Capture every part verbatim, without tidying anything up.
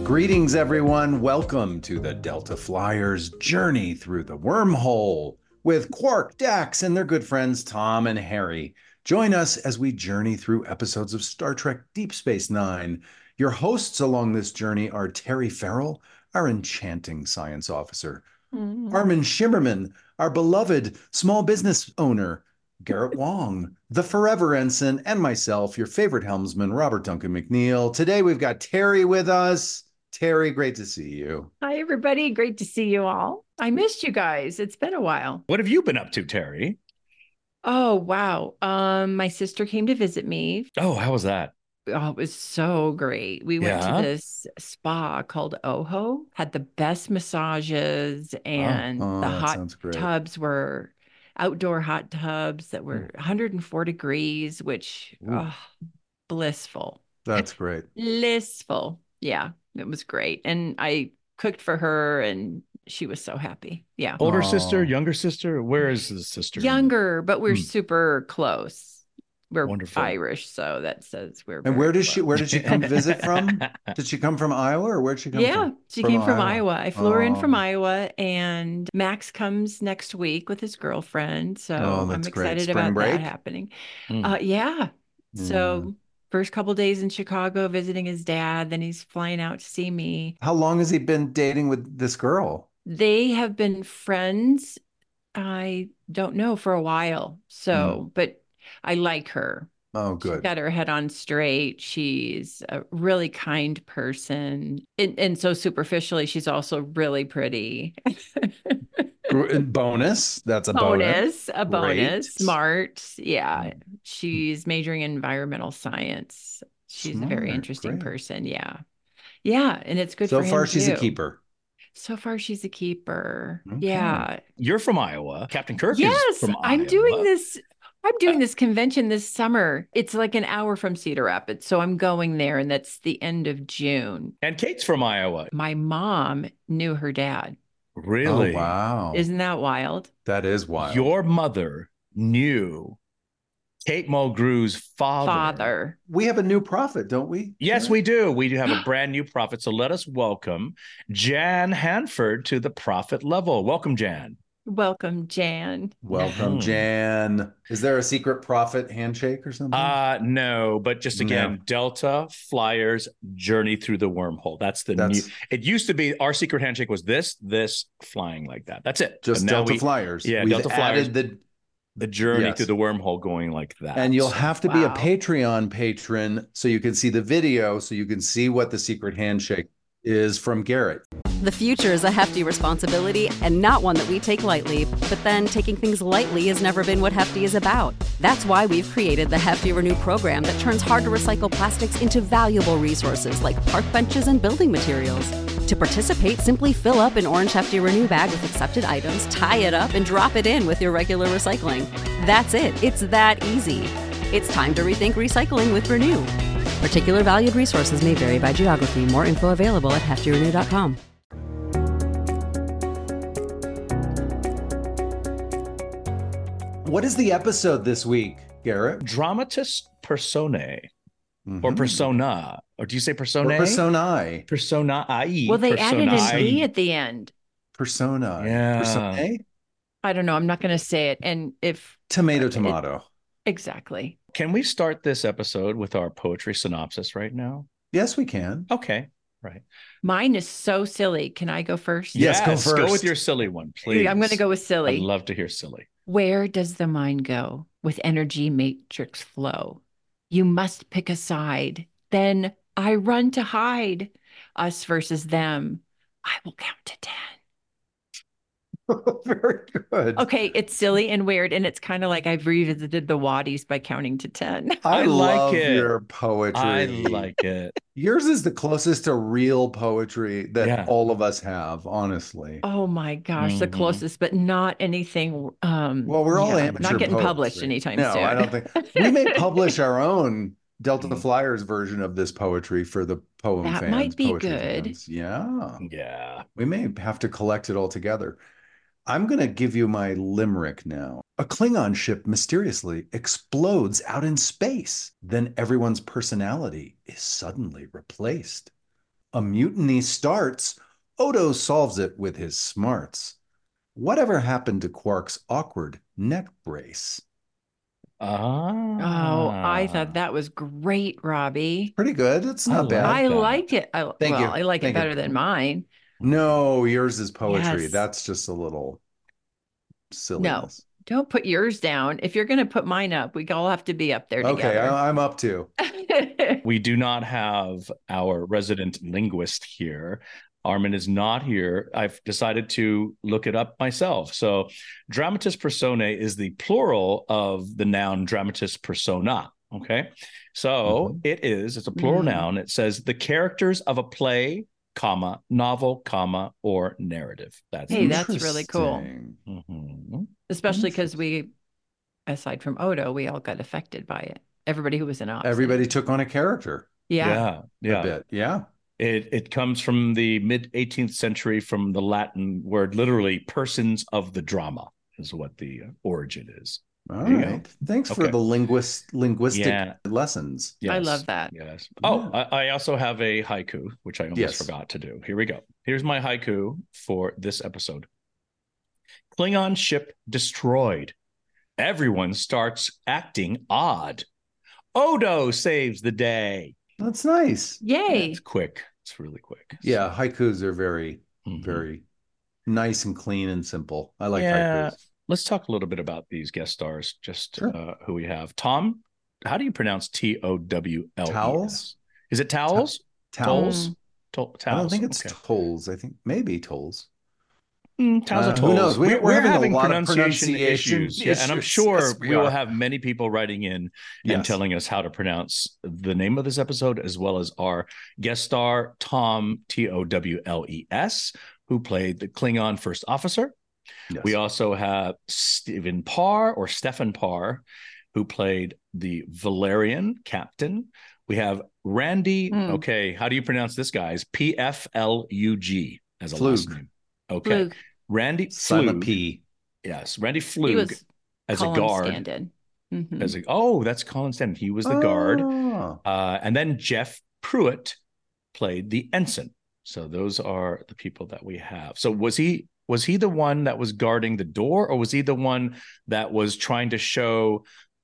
Greetings, everyone. Welcome to the Delta Flyers journey through the wormhole with Quark, Dax, and their good friends Tom and Harry. Join us as we journey through episodes of Star Trek Deep Space Nine. Your hosts along this journey are Terry Farrell, our enchanting science officer, mm. Armin Shimmerman, our beloved small business owner, Garrett Wong, the forever ensign, and myself, your favorite helmsman, Robert Duncan McNeil. Today we've got Terry with us. Terry, great to see you. Hi, everybody. Great to see you all. I missed you guys. It's been a while. What have you been up to, Terry? Oh, wow. Um, my sister came to visit me. Oh, how was that? Oh, it was so great. We went Yeah? to this spa called Oho, had the best massages, and oh, oh, the hot tubs were outdoor hot tubs that were one hundred four degrees, which, oh, blissful. That's great. Blissful. Yeah, it was great. And I cooked for her and she was so happy. Yeah. Older Aww. sister, younger sister? Where is the sister? Younger, but we're hmm. super close. We're Wonderful. Irish, so that says we're. And where does close. she? Where did she come visit from? Did she come from Iowa, or where'd she come yeah, from? Yeah, she from came from Iowa. Iowa. I flew oh. her in from Iowa, and Max comes next week with his girlfriend. So oh, I'm excited about break? that happening. Mm. Uh, yeah. So. Mm. First couple days in Chicago visiting his dad, then he's flying out to see me. How long has he been dating with this girl? They have been friends, I don't know, for a while. So, mm. but I like her. Oh, good. She's got her head on straight. She's a really kind person. And, and so superficially, she's also really pretty. bonus. That's a bonus. bonus. A bonus. Great. Smart. Yeah. She's majoring in environmental science. She's Smart. a very interesting Great. person. Yeah. Yeah. And it's good so for him far, she's too. a keeper. So far, she's a keeper. Okay. Yeah. You're from Iowa. Captain Kirk yes, is from Iowa. I'm doing this. I'm doing this convention this summer. It's like an hour from Cedar Rapids. So I'm going there, and that's the end of June. And Kate's from Iowa. My mom knew her dad. Really? Oh, wow. Isn't that wild? That is wild. Your mother knew Kate Mulgrew's father. Father. We have a new prophet, don't we? Yes, Karen? we do. We do have a brand new prophet. So let us welcome Jan Hanford to the prophet level. Welcome, Jan. Welcome, Jan. Welcome, Jan. Is there a secret prophet handshake or something? Uh, no, but just again, no. Delta Flyers journey through the wormhole. That's the That's, new. It used to be our secret handshake was this, this flying like that. That's it. Just Delta we, Flyers. Yeah, We've Delta Flyers. The, the journey yes. through the wormhole going like that. And you'll have to wow. be a Patreon patron so you can see the video, so you can see what the secret handshake is from Garrett. The future is a hefty responsibility and not one that we take lightly. But then taking things lightly has never been what Hefty is about. That's why we've created the Hefty Renew program that turns hard-to-recycle plastics into valuable resources like park benches and building materials. To participate, simply fill up an orange Hefty Renew bag with accepted items, tie it up, and drop it in with your regular recycling. That's it. It's that easy. It's time to rethink recycling with Renew. Particular valued resources may vary by geography. More info available at hefty renew dot com. What is the episode this week, Garrett? Dramatis Personae, mm-hmm. or persona, or do you say persona? Personae. Personae. Well, they personae. added an E at the end. Persona. Yeah. Personae? I don't know. I'm not going to say it. And if tomato, it, tomato. Exactly. Can we start this episode with our poetry synopsis right now? Yes, we can. Okay. Right. Mine is so silly. Can I go first? Yes, yes go first. Go with your silly one, please. I'm going to go with silly. I'd love to hear silly. Where does the mind go with energy matrix flow? You must pick a side. Then I run to hide. Us versus them. I will count to ten. Very good. Okay, it's silly and weird, and it's kind of like I've revisited the Waddies by counting to ten. I, I love like it. your poetry. I like it. Yours is the closest to real poetry that yeah. all of us have, honestly. Oh my gosh, mm-hmm. the closest, but not anything. Um, well, we're all yeah, amateur not getting poets, published anytime no, soon. I don't think we may publish our own Delta Flyers version of this poetry for the poem that fans. Might be poetry good. Fans. Yeah, yeah. We may have to collect it all together. I'm going to give you my limerick now. A Klingon ship mysteriously explodes out in space. Then everyone's personality is suddenly replaced. A mutiny starts. Odo solves it with his smarts. Whatever happened to Quark's awkward neck brace? Ah. Oh, I thought that was great, Robbie. Pretty good. It's not I bad. like I that. liked it. I, Thank well, you. I like Thank it better you. than mine. No, yours is poetry. Yes. That's just a little No, silliness. don't put yours down. If you're going to put mine up, we all have to be up there Okay, together. I, I'm up to. We do not have our resident linguist here. Armin is not here. I've decided to look it up myself. So, dramatis personae is the plural of the noun dramatis persona. Okay. So, mm-hmm. it is, it's a plural mm. noun. It says the characters of a play, comma, novel, comma, or narrative. That's hey, that's really cool. Mm-hmm. Especially because we, aside from Odo, we all got affected by it. Everybody who was in Obsidian. Everybody took on a character. Yeah. Yeah. Yeah. A bit. Yeah. It it comes from the mid eighteenth century, from the Latin word, literally persons of the drama is what the origin is. All right. Go. Thanks okay. for the linguist linguistic yeah. lessons. Yes. I love that. Yes. Oh, yeah. I, I also have a haiku, which I almost yes. forgot to do. Here we go. Here's my haiku for this episode. Klingon ship destroyed. Everyone starts acting odd. Odo saves the day. That's nice. Yay. Yeah, it's quick. It's really quick. Yeah, haikus are very, mm-hmm. very nice and clean and simple. I like yeah. haikus. Let's talk a little bit about these guest stars, just sure. uh, who we have. Tom, how do you pronounce T O W L E S? Towels? Is it towels? Ta- towels? Mm. To- towels? I don't think it's okay. tolls. I think maybe tolls. Mm, towels uh, or tolls. Who knows? We're, we're, we're having, having a lot pronunciation, of pronunciation issues. issues. Yeah, and I'm sure yes, we, we will are. have many people writing in and yes. telling us how to pronounce the name of this episode, as well as our guest star, Tom, T O W L E S, who played the Klingon first officer. Yes. We also have Stephen Parr, or Stefan Parr, who played the Valerian captain. We have Randy. Mm. Okay, how do you pronounce this, guys? P F L U G as a Flug. last name. Okay. Flug. Randy Silent Flug. P. Yes, Randy Flug as Colin a guard. Mm-hmm. As a oh, that's Colin Stanton. He was the oh. guard. Uh, and then Jeff Pruitt played the ensign. So those are the people that we have. So was he was he the one that was guarding the door, or was he the one that was trying to show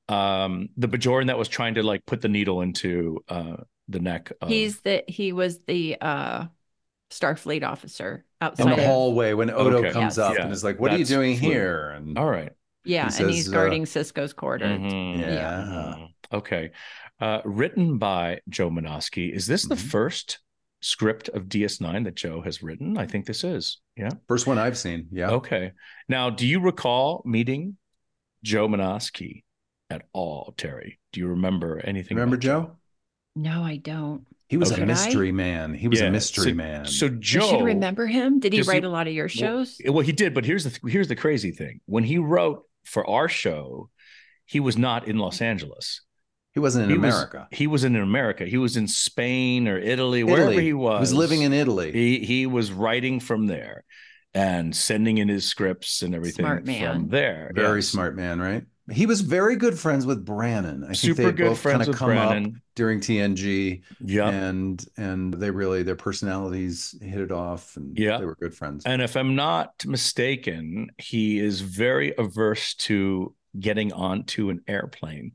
um, the Bajoran that was trying to like put the needle into uh, the neck of... He's the he was the uh Starfleet officer outside in the of... hallway when Odo okay. comes yes. up yeah. and is like, "What That's are you doing Flug. here?" And all right, yeah, he and says, he's guarding uh, Sisko's quarters. Mm-hmm. Yeah. yeah. Okay. Uh, written by Joe Menosky. Is this the mm-hmm. first script of D S nine that Joe has written? I think this is. Yeah. First one I've seen. Yeah. Okay. Now, do you recall meeting Joe Menosky at all, Terry? Do you remember anything? Remember Joe? Joe? No, I don't. He was okay. a mystery man. He was yeah. a mystery so, man. So Joe, I should remember him. Did he write he, a lot of your shows? Well, well, he did. But here's the here's the crazy thing. When he wrote for our show, he was not in Los Angeles. He wasn't in he America. Was, he was in America. He was in Spain or Italy, Italy, wherever he was. He was living in Italy. He he was writing from there and sending in his scripts and everything smart man. from there. Very yes. smart man, right? He was very good friends with Brannon. I Super think they good both friends kind of with come Brannon. up during T N G. Yeah. And and they really their personalities hit it off, and yeah. they were good friends. And if I'm not mistaken, he is very averse to getting onto an airplane.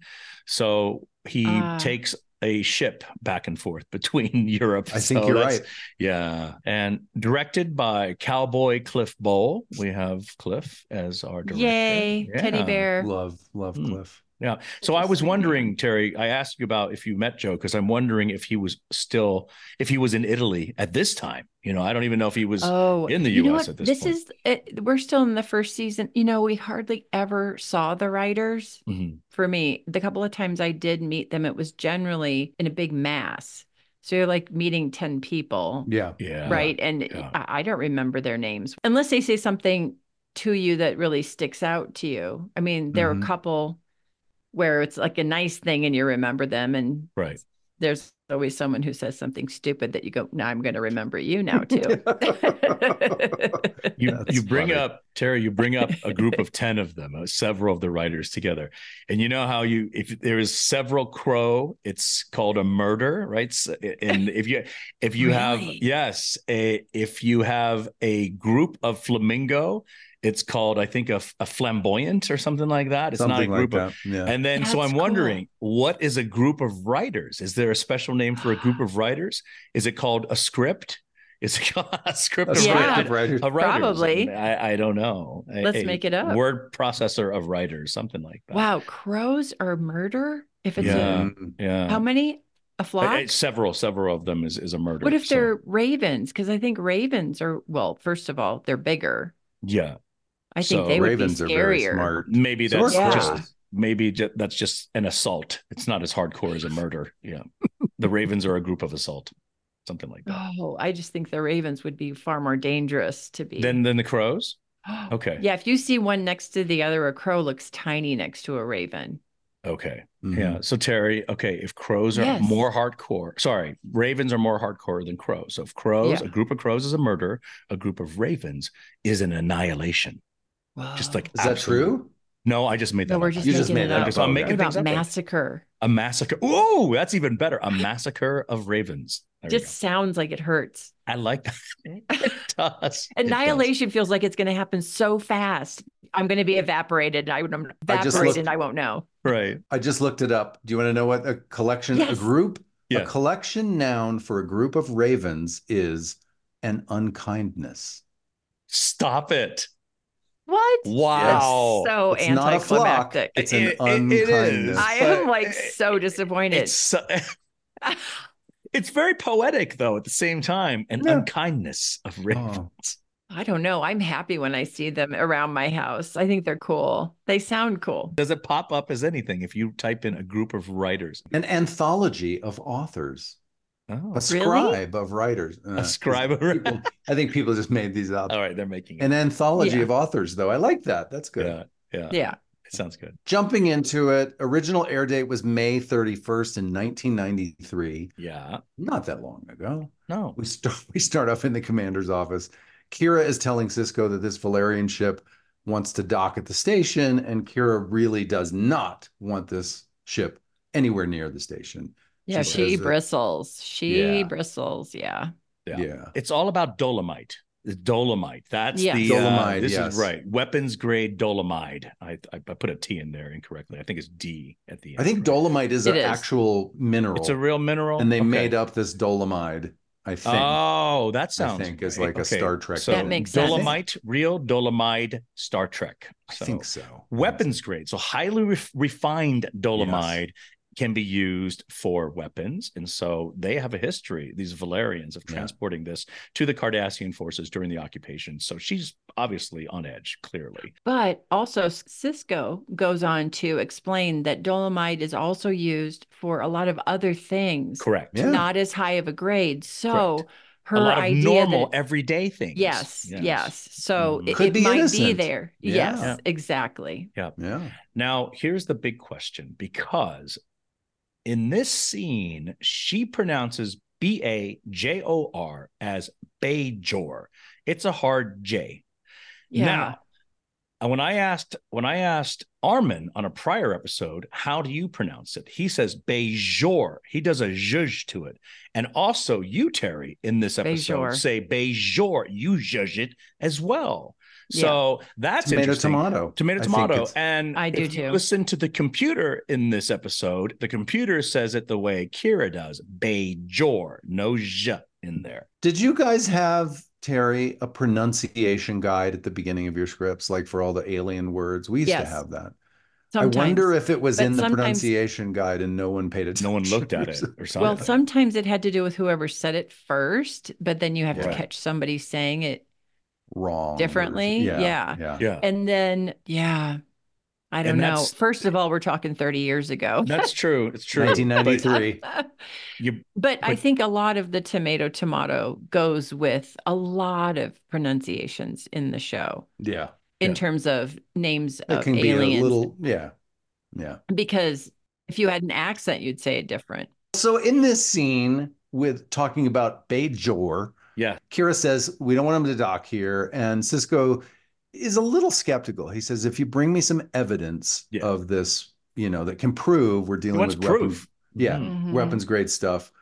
So he uh. takes a ship back and forth between Europe. I think so you're right. Yeah. And directed by Cowboy Cliff Bowl. We have Cliff as our director. Yay, yeah. Teddy Bear. Love, love mm. Cliff. Yeah. So I was wondering, Terry, I asked you about if you met Joe, because I'm wondering if he was still, if he was in Italy at this time. You know, I don't even know if he was oh, in the you U S know what? at this, this point. This is, it, we're still in the first season. You know, we hardly ever saw the writers. Mm-hmm. For me, the couple of times I did meet them, it was generally in a big mass. So you're like meeting ten people. Yeah. Yeah. Right. And yeah. I, I don't remember their names unless they say something to you that really sticks out to you. I mean, there mm-hmm. are a couple where it's like a nice thing and you remember them, and right. there's always someone who says something stupid that you go, now I'm going to remember you now too. you That's you bring funny. up, Terry, you bring up a group of ten of them, uh, several of the writers together. And you know how you, if there is several crow, it's called a murder, right? So, and if you, if you have, Really? yes, a, if you have a group of flamingo, it's called, I think, a, a flamboyant or something like that. It's Something not a group like of, that. Yeah. and then, so That's I'm wondering, what is a group of writers? Is there a special name for a group of writers? Is it called a script? Is it called a script A of script Yeah. of writers. of writers? Probably. I, I don't know. A- Let's a make it up. Word processor of writers, something like that. Wow. Crows are murder? If it's Yeah. a, Mm. Yeah. how many? A Uh, flock? uh, several, several of them is, is a murder. What if so, they're ravens? Because I think ravens are, well, first of all, they're bigger. yeah. I think So they would Ravens be are very scarier. smart. Maybe So are that's Yeah. just crows. maybe ju- that's just an assault. It's not as hardcore as a murder. Yeah. The Ravens are a group of assault, something like that. Oh, I just think the ravens would be far more dangerous to be. Then then the crows. Okay. Yeah, if you see one next to the other, a crow looks tiny next to a raven. Okay. Mhm. Yeah. So Terry, okay, if crows are Yes. more hardcore, sorry, ravens are more hardcore than crows. So if crows, Yeah. a group of crows is a murder, a group of ravens is an annihilation. Just like Is that absolute- true? No, I just made that No, we're up. just You just making made it that up. up. So I'm Oh, making What things about up. massacre? A massacre. Oh, that's even better. A massacre of ravens. There Just sounds like it hurts. we go. I like that. It does. It does. Annihilation feels like it's going to happen so fast. I'm going to be evaporated. I would I'm I just evaporated. looked- and I won't know. Right. I just looked it up. Do you want to know what a collection, a Yes. group, Yeah. a collection noun for a group of ravens is an unkindness. Stop it. What? Wow. So It's not a flock. anticlimactic. It's an It- it- it is. unkindness. I but am like it- so disappointed. It's so, it's very poetic though at the same time. An Yeah. unkindness of ravens. I don't know. I'm happy when I see them around my house. I think they're cool. They sound cool. Does it pop up as anything if you type in a group of writers? An anthology of authors. Oh, A scribe of writers. Uh, a scribe of people, I think people just made these up. all right, they're making it. An anthology Yeah. of authors, though. I like that. That's good. yeah, yeah, Yeah. It sounds good. Jumping into it, original air date was May thirty-first in nineteen ninety-three. Yeah. Not that long ago. No. We start we start off in the commander's office. Kira is telling Cisco that this Valerian ship wants to dock at the station, and Kira really does not want this ship anywhere near the station. Yeah. She She says that- bristles. She Yeah. bristles. Yeah. Yeah. Yeah. It's all about dolomite. It's dolomite. That's Yeah. the uh, Dolomite, this yes. is right. Weapons grade dolomite. I, I I put a T in there incorrectly. I think it's D at the end. I think right? dolomite is It an is. actual mineral. It's a real mineral. and they Okay. made up this dolomite, I think. Oh, that sounds. I think is right. like a Okay. Star Trek. So That makes sense. dolomite, real dolomite, Star Trek. I So think so. weapons grade. So highly ref- refined dolomite can be used for weapons. And so they have a history, these Valerians, of Yeah. transporting this to the Cardassian forces during the occupation. So she's obviously on edge, clearly. But also, Cisco goes on to explain that dolomite is also used for a lot of other things, Correct. Yeah. not as high of a grade. So Correct. her a lot of idea normal, that everyday things. yes, yes, So Mhm. it, Could it be might be innocent. there. Yeah. Yes, Yeah. exactly. Yeah. Now, here's the big question, because in this scene, she pronounces B A J O R as Bajor. It's a hard J. Yeah. Now, and when I asked when I asked Armin on a prior episode, how do you pronounce it? He says Bajor. He does a zhuzh to it. And also you, Terry, in this episode Bajor. say Bajor. You zhuzh it as well. So that's Tomato, interesting. tomato. Tomato, I think tomato. it's- And I do if you too. listen to the computer in this episode, the computer says it the way Kira does. Bajor. No zh in there. Did you guys have, Terry, a pronunciation guide at the beginning of your scripts, like for all the alien words? We used to Yes. have that. Sometimes. I wonder if it was But in the sometimes- pronunciation guide and no one paid attention. No one looked at it or something. Well, sometimes it had to do with whoever said it first, but then you have to Right. catch somebody saying it. Wrong. or- Differently? Yeah. Yeah. Yeah. yeah. And then, yeah, I don't And know. that's- First of all, we're talking thirty years ago. That's true. It's true. nineteen ninety-three. You But I But- think a lot of the tomato tomato goes with a lot of pronunciations in the show Yeah. in Yeah. terms of names It of can be aliens. a little, yeah. Yeah. Because if you had an accent, you'd say it different. So in this scene with talking about Bajor, Yeah. Kira says, we don't want him to dock here. And Sisko is a little skeptical. He says, if you bring me some evidence Yeah. of this, you know, that can prove we're He dealing wants with weapons, proof. yeah, Mhm. weapons grade stuff.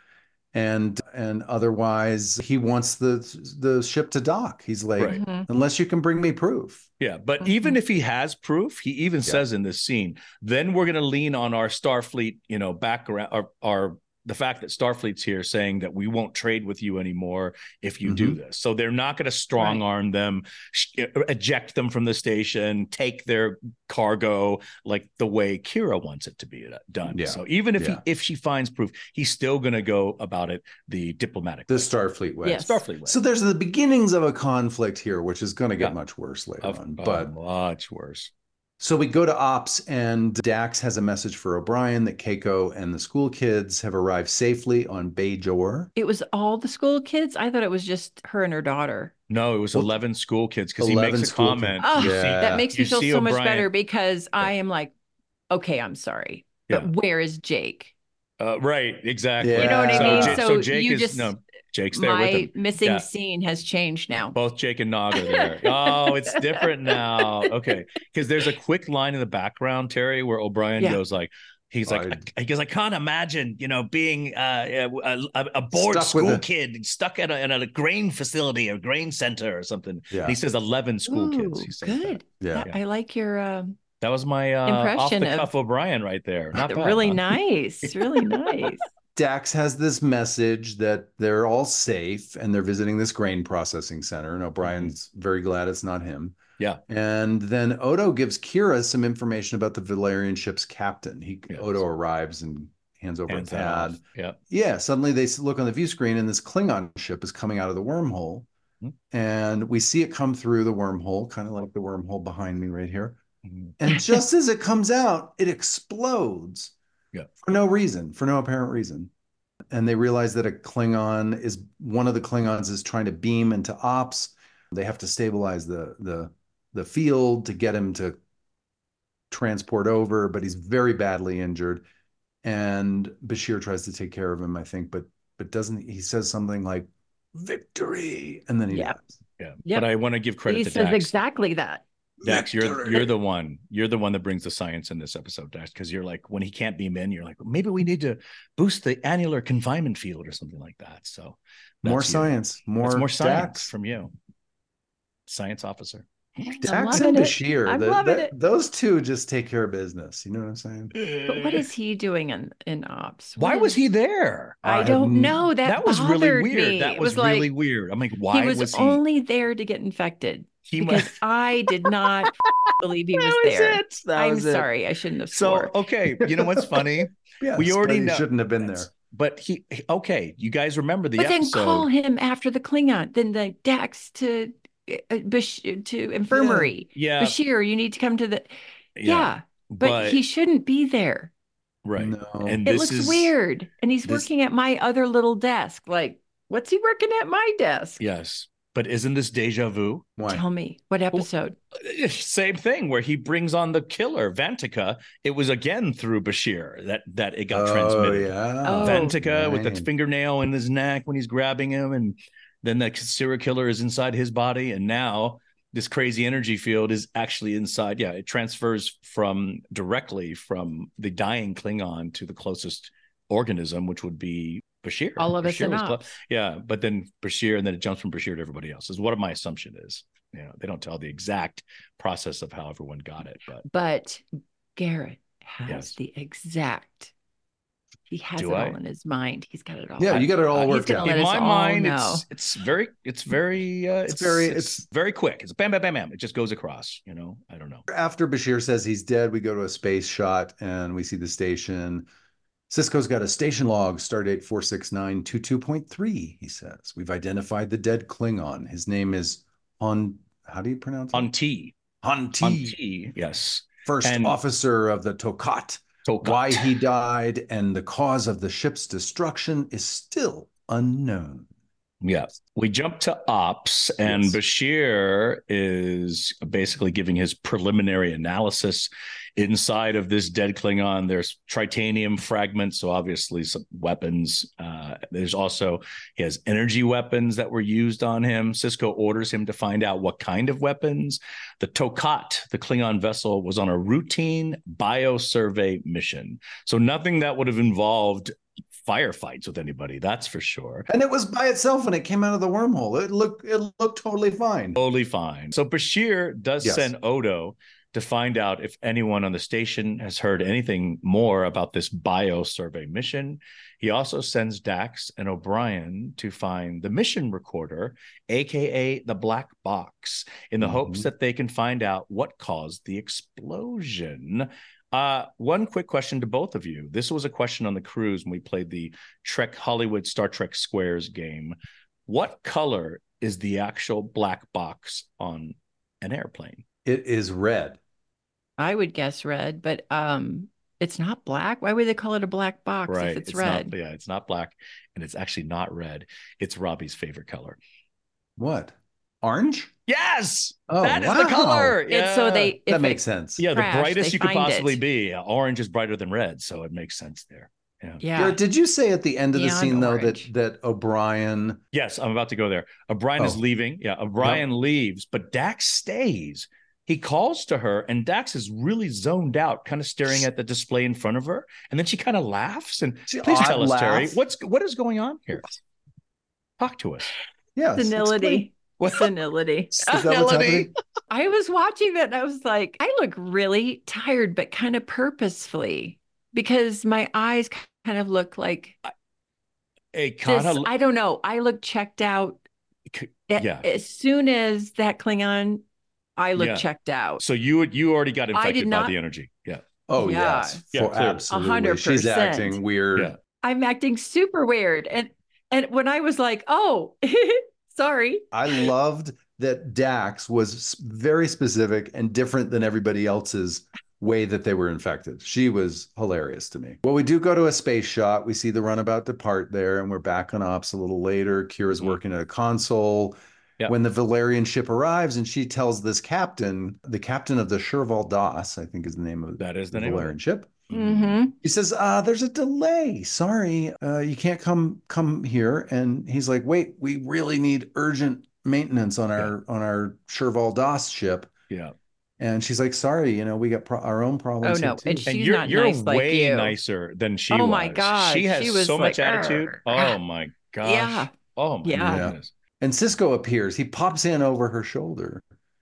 And and otherwise, he wants the the ship to dock. He's like, Right. Mhm. unless you can bring me proof. Yeah, but Mhm. even if he has proof, he even says in this scene, then we're going to lean on our Starfleet, you know, background, our, our the fact that Starfleet's here saying that we won't trade with you anymore if you do Mhm. this. So they're not going to strong arm them, sh- eject them from the station, take their cargo like the way Kira wants it to be done. Yeah. So even if Yeah. he if she finds proof, he's still going to go about it the diplomatic The way. Starfleet way. Yes. Starfleet way. So there's the beginnings of a conflict here, which is going to get Yeah. much worse later Of- on. oh, But much worse. so we go to Ops, and Dax has a message for O'Brien that Keiko and the school kids have arrived safely on Bajor. It was all the school kids. I thought it was just her and her daughter. No, it was Well, eleven school kids because he eleven makes a school comment. kids. You Oh, see- that makes me you feel see so much O'Brien- better because I am like, okay, I'm sorry, but Yeah. where is Jake? Uh, right, exactly. You know what I so, mean? Ja- so So Jake you is just- no Jake's there with My him. missing Yeah. scene has changed now. Both Jake and Nog are there. Oh, it's different now. Okay, because there's a quick line in the background, Terry, where O'Brien Yeah. goes like, he's like, I'd- I, he goes, I can't imagine, you know, being uh, a, a, a bored Stuck with school a- kid stuck at a, at a grain facility or grain center or something. Yeah. And he says eleven school kids. Ooh, He says good. Yeah. That- I like your um, That was my uh, off Impression the of- cuff O'Brien right there. Not bad. really huh? nice, really nice. Dax has this message that they're all safe and they're visiting this grain processing center. And O'Brien's very glad it's not him. Yeah. And then Odo gives Kira some information about the Valerian ship's captain. He Yes. Odo arrives and hands over Hands a that pad. off. Yeah. Yeah, suddenly they look on the view screen and this Klingon ship is coming out of the wormhole. Hmm. And we see it come through the wormhole, kind of like the wormhole behind me right here. Mhm. And just as it comes out, it explodes. Yeah. For no reason, for no apparent reason. And they realize that a Klingon is one of the Klingons is trying to beam into Ops. They have to stabilize the the the field to get him to transport over, but he's very badly injured. And Bashir tries to take care of him, I think, but but doesn't he says something like victory, and then he Yeah. dies. Yeah. Yep. But I want to give credit He to says Dax. exactly that. Dax, you're Victory. you're the one. You're the one that brings the science in this episode, Dax, because you're like, when he can't beam in, you're like, maybe we need to boost the annular confinement field or something like that. So More that's you. science, more, That's more science Dax. from you, science officer. Dax loving and it. Bashir. I'm the- loving the- it. Those two just take care of business. You know what I'm saying? But what is he doing in, in Ops? Why What was is- he there? I I don't have- know. That, That was really bothered weird. me. That It was, like, really weird. I'm like, why he was, was he? only there to get infected He because must- I did not believe he was That was there. it. That I'm was it. sorry. I shouldn't have So swore. okay, you know what's funny? Yes, We already but he know- shouldn't have been there. But he okay. You guys remember the But then episode? call him after the Klingon, then the Dax to uh, Bash, to infirmary. Yeah, Bashir, you need to come to the. Yeah, but, but, he shouldn't be there. right. No. And It this looks is weird. And he's this- working at my other little desk. Like, what's he working at my desk? Yes, but isn't this deja vu? Why? Tell me, what episode? Same thing where he brings on the killer Vantika. It was again through Bashir that that it got oh, transmitted. yeah. Oh. Vantika with that Right. fingernail in his neck when he's grabbing him, and then the serial killer is inside his body, and now this crazy energy field is actually inside. Yeah, it transfers from directly from the dying Klingon to the closest organism, which would be Bashir. All of us Bashir in was clo- Ops. Yeah, but then Bashir, and then it jumps from Bashir to everybody else. Is what my assumption is. You know, they don't tell the exact process of how everyone got it, but But Garrett has Yes. the exact. He has Do it I? all in his mind. He's got it all. Yeah, you got it all Uh, he's worked gonna out. let in us my all mind, know. it's it's very it's very uh, it's, It's very- it's, it's- very quick. It's bam bam bam bam. It just goes across. You know, I don't know. After Bashir says he's dead, we go to a space shot and we see the station. Cisco's got a station log, stardate four six nine two two point three, he says. We've identified the dead Klingon. His name is Han, how do you pronounce On it? T, Han on T, T, yes. first and- officer of the Tokat. Tokat. Why he died and the cause of the ship's destruction is still unknown. Yeah. We jump to ops, and Yes. Bashir is basically giving his preliminary analysis. Inside of this dead Klingon, there's tritanium fragments, so obviously some weapons. Uh, there's also, he has energy weapons that were used on him. Sisko orders him to find out what kind of weapons. The Tokat, the Klingon vessel, was on a routine biosurvey mission. So nothing that would have involved firefights with anybody, that's for sure. And it was by itself when it came out of the wormhole. It looked it looked totally fine. Totally fine. So Bashir does Yes. send Odo to find out if anyone on the station has heard anything more about this biosurvey mission. He also sends Dax and O'Brien to find the mission recorder, aka the black box, in the Mhm. hopes that they can find out what caused the explosion. Uh, one quick question to both of you. This was a question on the cruise when we played the Trek Hollywood Star Trek Squares game. What color is the actual black box on an airplane? It is red. I would guess red, but um, it's not black. Why would they call it a black box Right. if it's, red? Not, yeah, it's not black, and it's actually not red. It's Robbie's favorite color. What? Orange? Yes, Oh, that is wow. the color. It's so Yeah. they if That makes it- sense. yeah, crash, the brightest they you could find possibly it. be. Yeah, orange is brighter than red, so it makes sense there. Yeah. Yeah. Garrett, did you say at the end of the Neon scene though orange. that that O'Brien? Yes, I'm about to go there. O'Brien is Oh. leaving. Yeah, O'Brien leaves, but Dax stays. He calls to her, and Dax is really zoned out, kind of staring at the display in front of her. And then she kind of laughs. And She please odd tell us, laugh. Terry, what's what is going on here? Talk to us. Yes. explain. Senility. What? Senility. Is that what's Senility. happening? I was watching that and I was like, I look really tired, but kind of purposefully because my eyes kind of look like It this. kind of I don't know. I look checked out. A- yeah. As soon as that Klingon, I look Yeah. checked out. So you you already got I infected did by not- the energy. Yeah. Oh Yeah. yes, Yeah, for clearly. absolutely. A hundred She's percent. acting weird. Yeah. I'm acting super weird. And and when I was like, oh, sorry. I loved that Dax was s- very specific and different than everybody else's way that they were infected. She was hilarious to me. Well, we do go to a space shot. We see the runabout depart there, and we're back on ops a little later. Kira's Mhm. working at a console. Yeah. When the Valerian ship arrives, and she tells this captain, the captain of the Sherval Das, I think is the name of That is the the name of Valerian it. ship. Mm-hmm. He says, uh, there's a delay. Sorry, uh, you can't come come here. And he's like, wait, we really need urgent maintenance on our on our Sherval Das ship. Yeah. And she's like, sorry, you know, we got pro- our own problems Oh, here no. too. And she- And She's you're not you're nice like way you. nicer than she Oh was. my God, She has she was so much like, attitude. "Arr." Oh my gosh. Yeah. Oh my Yeah. goodness. And Cisco appears. He pops in over her shoulder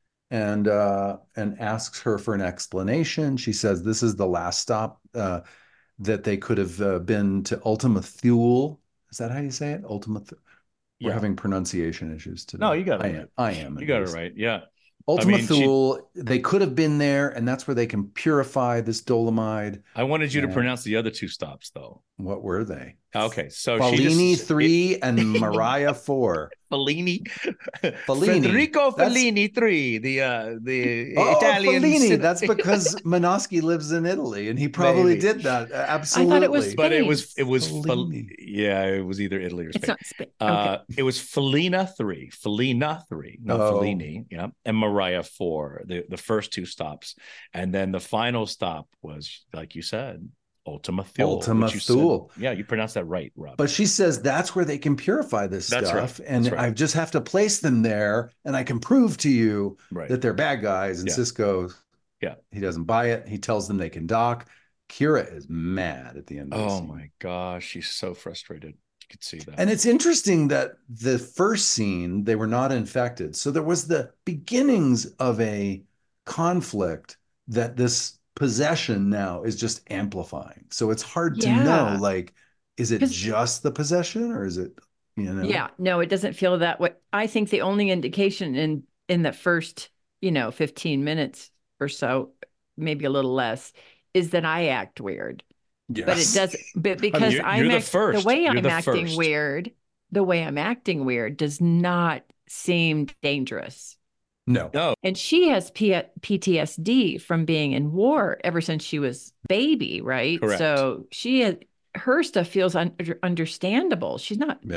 and uh, and asks her for an explanation. She says this is the last stop uh, that they could have uh, been to Ultima Thule. Is that how you say it? Ultima. Th- We're Yeah. having pronunciation issues today. No, you got it I right. am. I am. You at got it least. right. Yeah. Ultima I mean, she- Thule. They could have been there, and that's where they can purify this dolomide. I wanted you to Yeah. pronounce the other two stops though. What were they? Okay. So she Fellini just, three and Mariah four. Fellini. Fellini. Federico That's- Fellini three, the uh the Oh, Italian Fellini. cin- That's because Minoski lives in Italy, and he probably Maybe. did that. Uh, Absolutely. it was but it was Space. it was Fel- Fellini. yeah, it was either Italy or It's Spain. not Spain. Uh, Okay. it was Felina three, Felina three, not Oh. Fellini, yeah, and Mariah four, the, the first two stops. And then the final stop was, like you said, Ultima Thule. Ultima which you said- Thule. yeah, you pronounced that right, Rob. But she says that's where they can purify this That's stuff. right. And That's right. I just have to place them there, and I can prove to you right. that they're bad guys. And Yeah. Cisco, Yeah. he doesn't buy it. He tells them they can dock. Kira is mad at the end of the Oh scene. my gosh, she's so frustrated. You could see that. And it's interesting that the first scene, they were not infected. So there was the beginnings of a conflict that this possession now is just amplifying. So it's hard to Yeah. know, like, is it 'Cause- just the possession or is it, you know? Yeah, no, it doesn't feel that way. I think the only indication in in the first, you know, fifteen minutes or so, maybe a little less, is that I act weird. But it Yes. does, but because you're- I'm you're the act- first. the way You're I'm the acting first. weird, the way I'm acting weird does not seem dangerous. No. no, And she has P- PTSD from being in war ever since she was baby, right? Correct. So she has, her stuff feels un- understandable. She's not Yeah.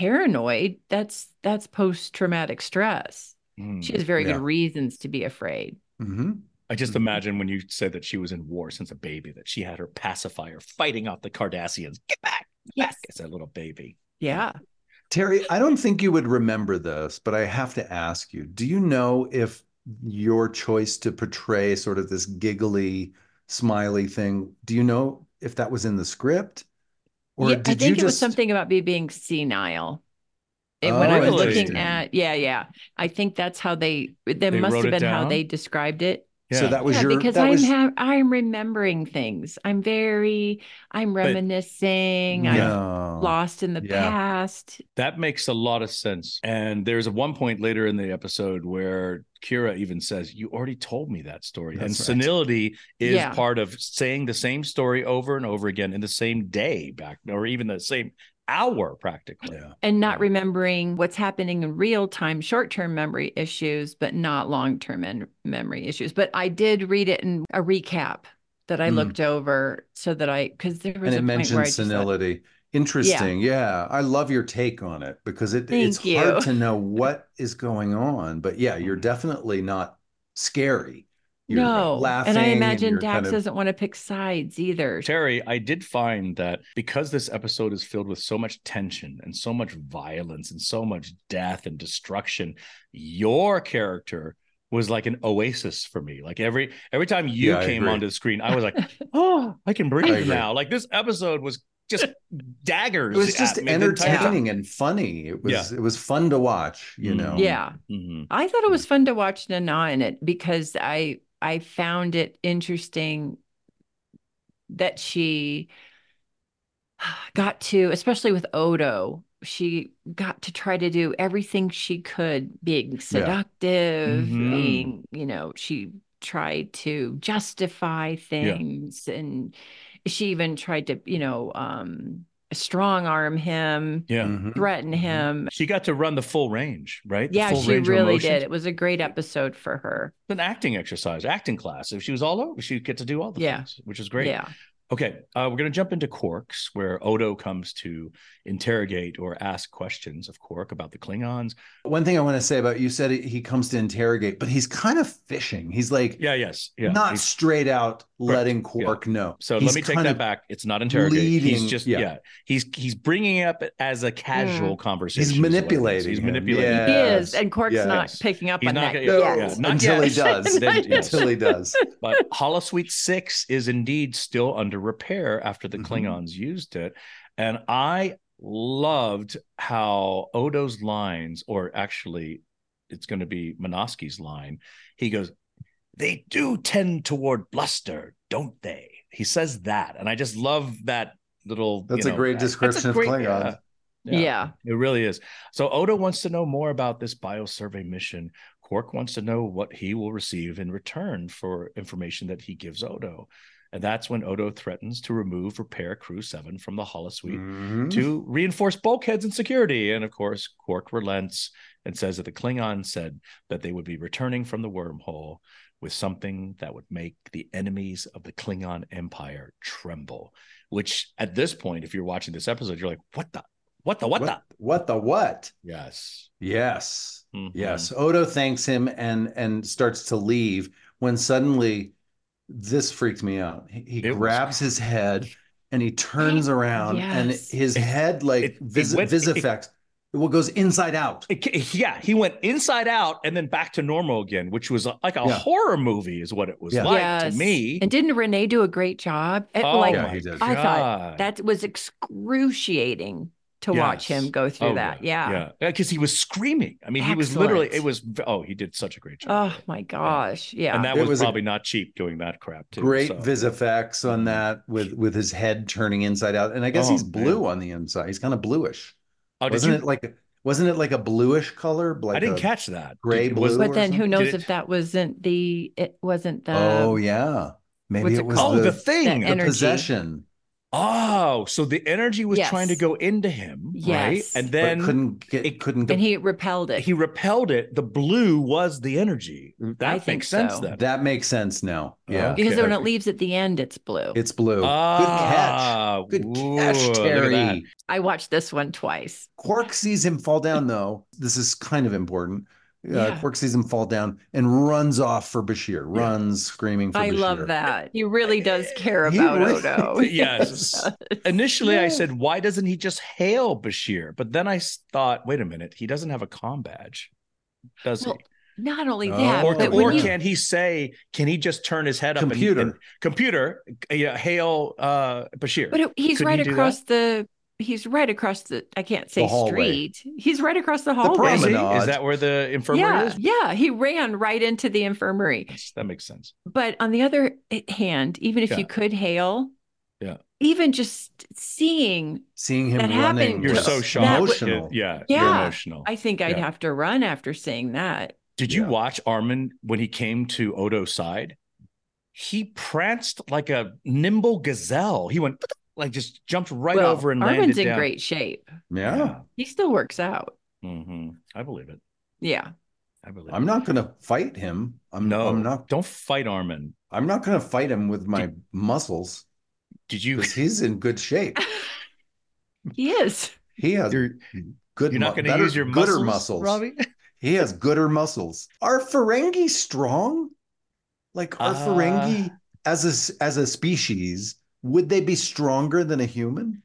paranoid. That's that's post-traumatic stress. Mm. She has very Yeah. good reasons to be afraid. Mm-hmm. I just Mhm. imagine when you said that she was in war since a baby, that she had her pacifier fighting off the Cardassians. Get back, get Yes. back, as a little baby. Yeah. Terry, I don't think you would remember this, but I have to ask you, do you know if your choice to portray sort of this giggly, smiley thing, do you know if that was in the script? Or yeah, did I think you it was just something about me being senile. And Oh, when I was really? looking interesting. at, yeah, yeah, I think that's how they, that They must wrote have it been how down? they described it. So that was Yeah, your because that I'm was ha- I'm remembering things. I'm very, I'm reminiscing. I'm no. lost in the Yeah. past. That makes a lot of sense. And there's a one point later in the episode where Kira even says, "You already told me that story." That's and right. senility is Yeah. part of saying the same story over and over again in the same day back, or even the same hour practically. Yeah. And not Yeah. remembering what's happening in real time, short term memory issues, but not long term men- memory issues. But I did read it in a recap that I Mm. looked over so that I, because there was And a it point where mentioned I just thought, senility. Interesting. Yeah. I love your take on it because it it's Thank hard you. to know what is going on. But yeah, you're Mhm. definitely not scary. You're no. laughing And I and imagine you're Dax kind of doesn't want to pick sides either. Terry, I did find that because this episode is filled with so much tension and so much violence and so much death and destruction, your character was like an oasis for me. Like every every time you Yeah, I came agree. onto the screen, I was like, oh, I can I breathe agree. now. Like this episode was just daggers. It was just at me the entire time. entertaining and funny. It was Yeah. it was fun to watch, you Mm. know. Yeah. Mhm. I thought it was fun to watch Nana in it because I I found it interesting that she got to, especially with Odo, she got to try to do everything she could, being seductive, Mhm. being, you know, she tried to justify things, and she even tried to, you know, um, strong arm him, Yeah. Mhm. threaten Mhm. him. She got to run the full range, right? The Yeah, full she range of really emotions. did. It was a great episode for her. An acting exercise, acting class. If she was all over, she'd get to do all the Yeah. things, which is great. Yeah. Okay, uh, we're going to jump into Quark's, where Odo comes to interrogate or ask questions of Quark about the Klingons. One thing I want to say about you said he he comes to interrogate, but he's kind of fishing. He's like Yeah, yes, yeah. not He's- straight out letting Quark know. So He's let me take kind that of back. It's not interrogate. He's leading- just yeah. yeah. He's he's bringing it up as a casual conversation. He's is what it is. manipulating He's him. manipulating. Yeah. He Yes. is, and Quark's Yes. not picking up He's on not that gonna- yet. yeah, not until yet. he does. Then- yes. Until he does. But Holosuite six is indeed still under repair after the Mhm. Klingons used it. And I loved how Odo's lines, or actually it's going to be Minoski's line, he goes, "They do tend toward bluster, don't they?" He says that. And I just love that little... That's you a know, great that's a description great- of Klingons. yeah. Yeah. It really is. So Odo wants to know more about this biosurvey mission. Quark wants to know what he will receive in return for information that he gives Odo. And that's when Odo threatens to remove Repair Crew seven from the holosuite Mhm. to reinforce bulkheads and security. And of course, Quark relents and says that the Klingons said that they would be returning from the wormhole with something that would make the enemies of the Klingon Empire tremble. Which at this point, if you're watching this episode, you're like, what the, what the, what, What, what the what? the? Yes. Yes. Mhm. Yes. Odo thanks him and and starts to leave when suddenly this freaked me out. He, he It was- grabs his head and he turns around and Yes. his It- head like it- it vis, went- Visifex. It, what goes inside out. It- yeah, he went inside out and then back to normal again, which was like a Yeah. horror movie, is what it was Yeah. like Yes. to me. And didn't Renee do a great job? It- Oh like, Yeah, my he did. I God. thought that was excruciating to watch Yes. him go through Oh, that. Yeah. yeah, because he was screaming. I mean, he was literally. It Excellent. was. Oh, he did such a great job. Oh my gosh. Yeah. And that It was, was a probably not cheap doing that crap too. Great so. Visifex on Mhm. that with with his head turning inside out. And I guess Oh, he's blue on the inside. He's kind of bluish. Oh, did wasn't you? it like wasn't it like a bluish color? Like I didn't a- catch that. gray Did- was- blue? but then who something? knows Did it- if that wasn't the, it wasn't the, Oh yeah. Maybe what's it it was Oh, the, the thing. that the energy. possession. Oh, so the energy was Yes. trying to go into him, right? Yes. And But then couldn't get, it- couldn't And get, he repelled it. he repelled it. The blue was the energy. That I makes think sense so. then. that makes sense now. Yeah. Okay. Because when it leaves at the end, it's blue. It's blue. Ah, Good catch. Good ooh, catch, look at Terry. I watched this one twice. Quark sees him fall down, though. This is kind of important. Uh, Yeah. Quark sees him fall down and runs off for Bashir, runs screaming for I Bashir. love that. He really does care He about really Odo. Yes. Initially, I Yeah. said, why doesn't he just hail Bashir? But then I s- thought, wait a minute, he doesn't have a comm badge, does Well, he? Not only Oh, that, Or, but or when you, can he say, can he just turn his head up Computer. and, and computer, uh, yeah, hail uh, Bashir? but it- he's Could right he do across the, he's right across the, I can't say The hallway. street. He's right across the hallway. Is, he? promenade. Is that where the infirmary Yeah, is? yeah, he ran right into the infirmary. Yes, that makes sense. But on the other hand, even if Yeah. you could hail, Yeah. even just seeing, Seeing him That running happened You're to- was so that shocked. emotional. Yeah, Yeah. you're emotional. I think I'd Yeah. have to run after seeing that. Did you Yeah. watch Armin when he came to Odo's side? He pranced like a nimble gazelle. He went like just jumped right well, over and Armin's landed in down. great shape. Yeah. He still works out. hmm I believe it. Yeah. I believe I'm it. not going to fight him. I'm No, I'm not. don't fight Armin. I'm not going to fight him with my muscles Did you? because he's in good shape. He is. He has You're, good. you're not mu- going to better- use your gooder muscles, muscles. Robbie? He has gooder muscles. Are Ferengi strong? Like are Uh, Ferengi as a s- as a species? Would they be stronger than a human?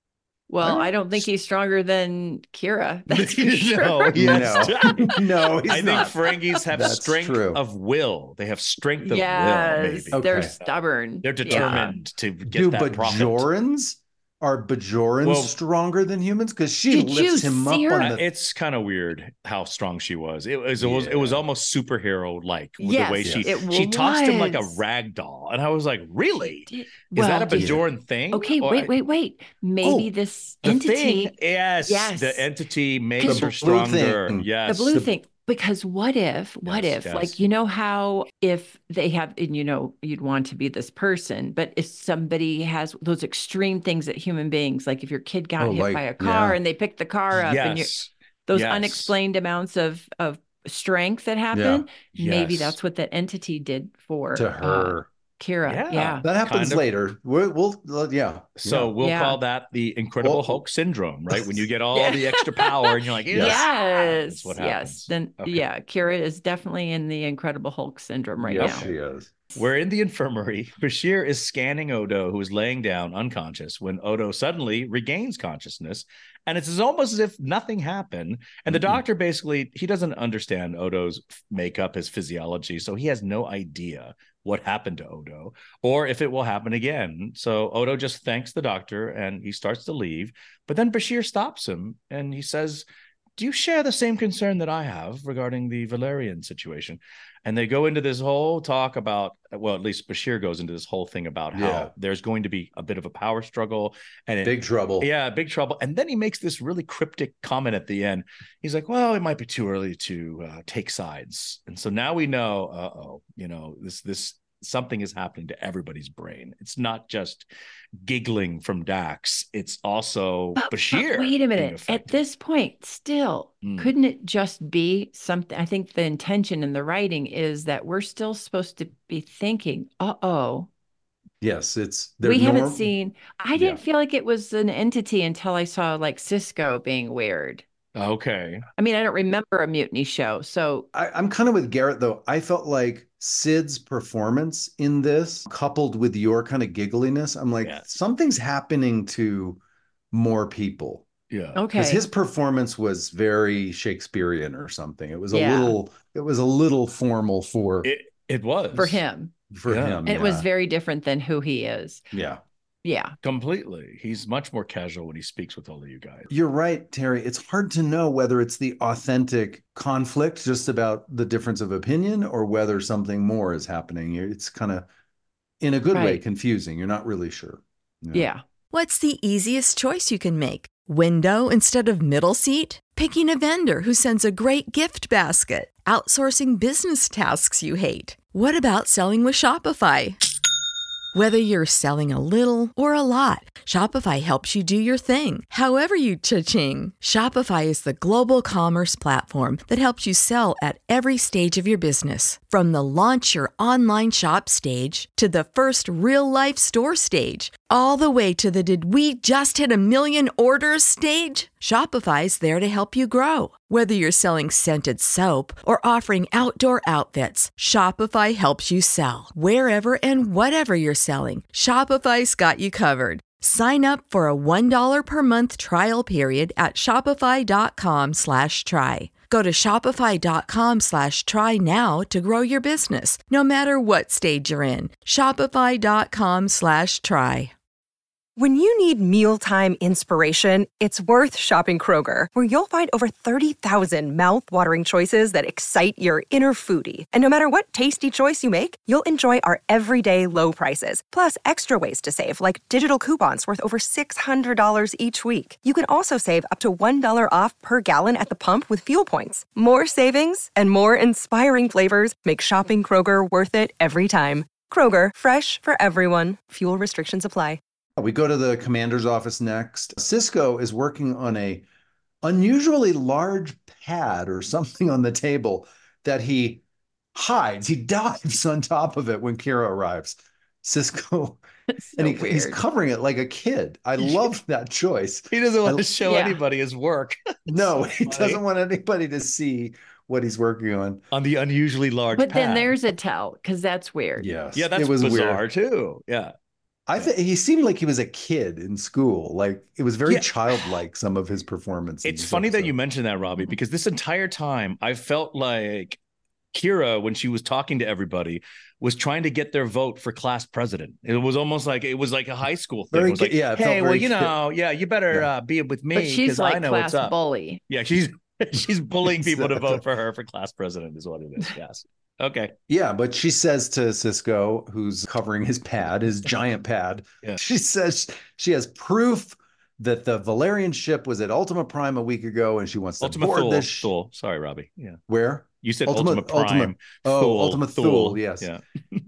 Well, don't- I don't think he's stronger than Kira. That's for sure. No, yes. No, no, he's I think not. Ferengis have That's strength true. of will. They have strength of will, Yes, maybe. they're Okay. stubborn. They're Yeah. determined to get Do that profit. Bajorans are Bajorans Well- stronger than humans? Because she Did you lifts him up see her? on Uh, the. It's kind of weird how strong she was. It was, it was, it was Yeah. almost superhero like with Yes, the way she it she tossed him like a was. rag doll, and I was like, really? Did- Is that a well, did- Bajoran thing? Okay, Or wait, I- wait, wait. Maybe Oh, this The entity, thing, yes, Yes. the entity makes The her blue stronger. thing. Yes, the blue the- thing. Because what if, what Yes, if, yes. like, you know how if they have, and you know, you'd want to be this person, but if somebody has those extreme things that human beings, like if your kid got Oh, hit like- by a car yeah. and they picked the car up and you yes, those yes. unexplained amounts of of strength that happen, maybe yes. that's what that entity did for To uh, her. Kira. Yeah. Yeah. That happens kind of- later. We'll, we'll yeah. So yeah. we'll Yeah. call that the Incredible Well- Hulk syndrome, right? When you get all Yeah. the extra power and you're like, Yes. Yes. That's what yes. happens. Then Okay. yeah, Kira is definitely in the Incredible Hulk syndrome right yes, now. she is. We're in the infirmary. Bashir is scanning Odo, who is laying down unconscious, when Odo suddenly regains consciousness. And it's almost as if nothing happened. And the Mm-mm. doctor basically, he doesn't understand Odo's makeup, his physiology. So he has no idea what happened to Odo or if it will happen again. So Odo just thanks the doctor and he starts to leave. But then Bashir stops him and he says, do you share the same concern that I have regarding the Valerian situation? And they go into this whole talk about, well, at least Bashir goes into this whole thing about how Yeah. there's going to be a bit of a power struggle and it, Big trouble. yeah, big trouble. And then he makes this really cryptic comment at the end. He's like, well, it might be too early to uh, take sides. And so now we know, uh-oh, you know, this, this, something is happening to everybody's brain. It's not just giggling from Dax. It's also But- but Bashir. wait a being minute. At affected. this point, still, Mm. couldn't it just be something? I think the intention in the writing is that we're still supposed to be thinking, uh oh, Yes, it's. they're we haven't norm- seen. I didn't Yeah. feel like it was an entity until I saw like Cisco being weird. Okay. I mean, I don't remember a mutiny show. So I, I'm kind of with Garrett though. I felt like Sid's performance in this, coupled with your kind of giggliness, I'm like, Yeah. something's happening to more people. Yeah. okay. Because his performance was very Shakespearean or something. It was a Yeah. little, it was a little formal for It it was for him. for Yeah. him. And it was yeah. very different than who he is. yeah. Yeah. completely. He's much more casual when he speaks with all of you guys. You're right, Terry. It's hard to know whether it's the authentic conflict just about the difference of opinion or whether something more is happening. It's kind of, in a good way, Right. confusing. You're not really sure. Yeah. What's the easiest choice you can make? Window instead of middle seat? Picking a vendor who sends a great gift basket? Outsourcing business tasks you hate? What about selling with Shopify? Whether you're selling a little or a lot, Shopify helps you do your thing, however you cha-ching. Shopify is the global commerce platform that helps you sell at every stage of your business. From the launch your online shop stage to the first real-life store stage, all the way to the did we just hit a million orders stage. Shopify's there to help you grow. Whether you're selling scented soap or offering outdoor outfits, Shopify helps you sell. Wherever and whatever you're selling, Shopify's got you covered. Sign up for a one dollar per month trial period at shopify.com slash try. Go to shopify.com slash try now to grow your business, no matter what stage you're in. Shopify.com slash try. When you need mealtime inspiration, it's worth shopping Kroger, where you'll find over thirty thousand mouth-watering choices that excite your inner foodie. And no matter what tasty choice you make, you'll enjoy our everyday low prices, plus extra ways to save, like digital coupons worth over six hundred dollars each week. You can also save up to one dollar off per gallon at the pump with fuel points. More savings and more inspiring flavors make shopping Kroger worth it every time. Kroger, fresh for everyone. Fuel restrictions apply. We go to the commander's office next. Cisco is working on a unusually large pad or something on the table that he hides. He dives on top of it when Kira arrives. Cisco, so and he, he's covering it like a kid. I love that choice. He doesn't want I, to show yeah. anybody his work. No, so he doesn't want anybody to see what he's working on. On the unusually large But pad. then there's a tell, because that's weird. Yes. Yeah, that's it was bizarre weird. too. Yeah. I think he seemed like he was a kid in school. Like it was very Yeah. childlike, some of his performance. It's funny that you mentioned that, Robbie, because this entire time I felt like Kira, when she was talking to everybody, was trying to get their vote for class president. It was almost like it was like a high school thing. Very it was like, ki- yeah, it felt hey, well, very you kid- know, yeah, you better Yeah. uh, be with me But she's because like I know class what's up. bully. Yeah, she's she's bullying people to Exactly. vote for her for class president is what it is. Yes. Okay. Yeah, but she says to Cisco, who's covering his pad, his giant pad, Yeah. she says she has proof that the Valerian ship was at Ultima Prime a week ago, and she wants to Ultima board Thule. this. Sh- Thule. Sorry, Robbie. Yeah. Where? You said Ultima- Ultima, Prime. Ultima- oh, Thule. Ultima Thule, yes. Yeah.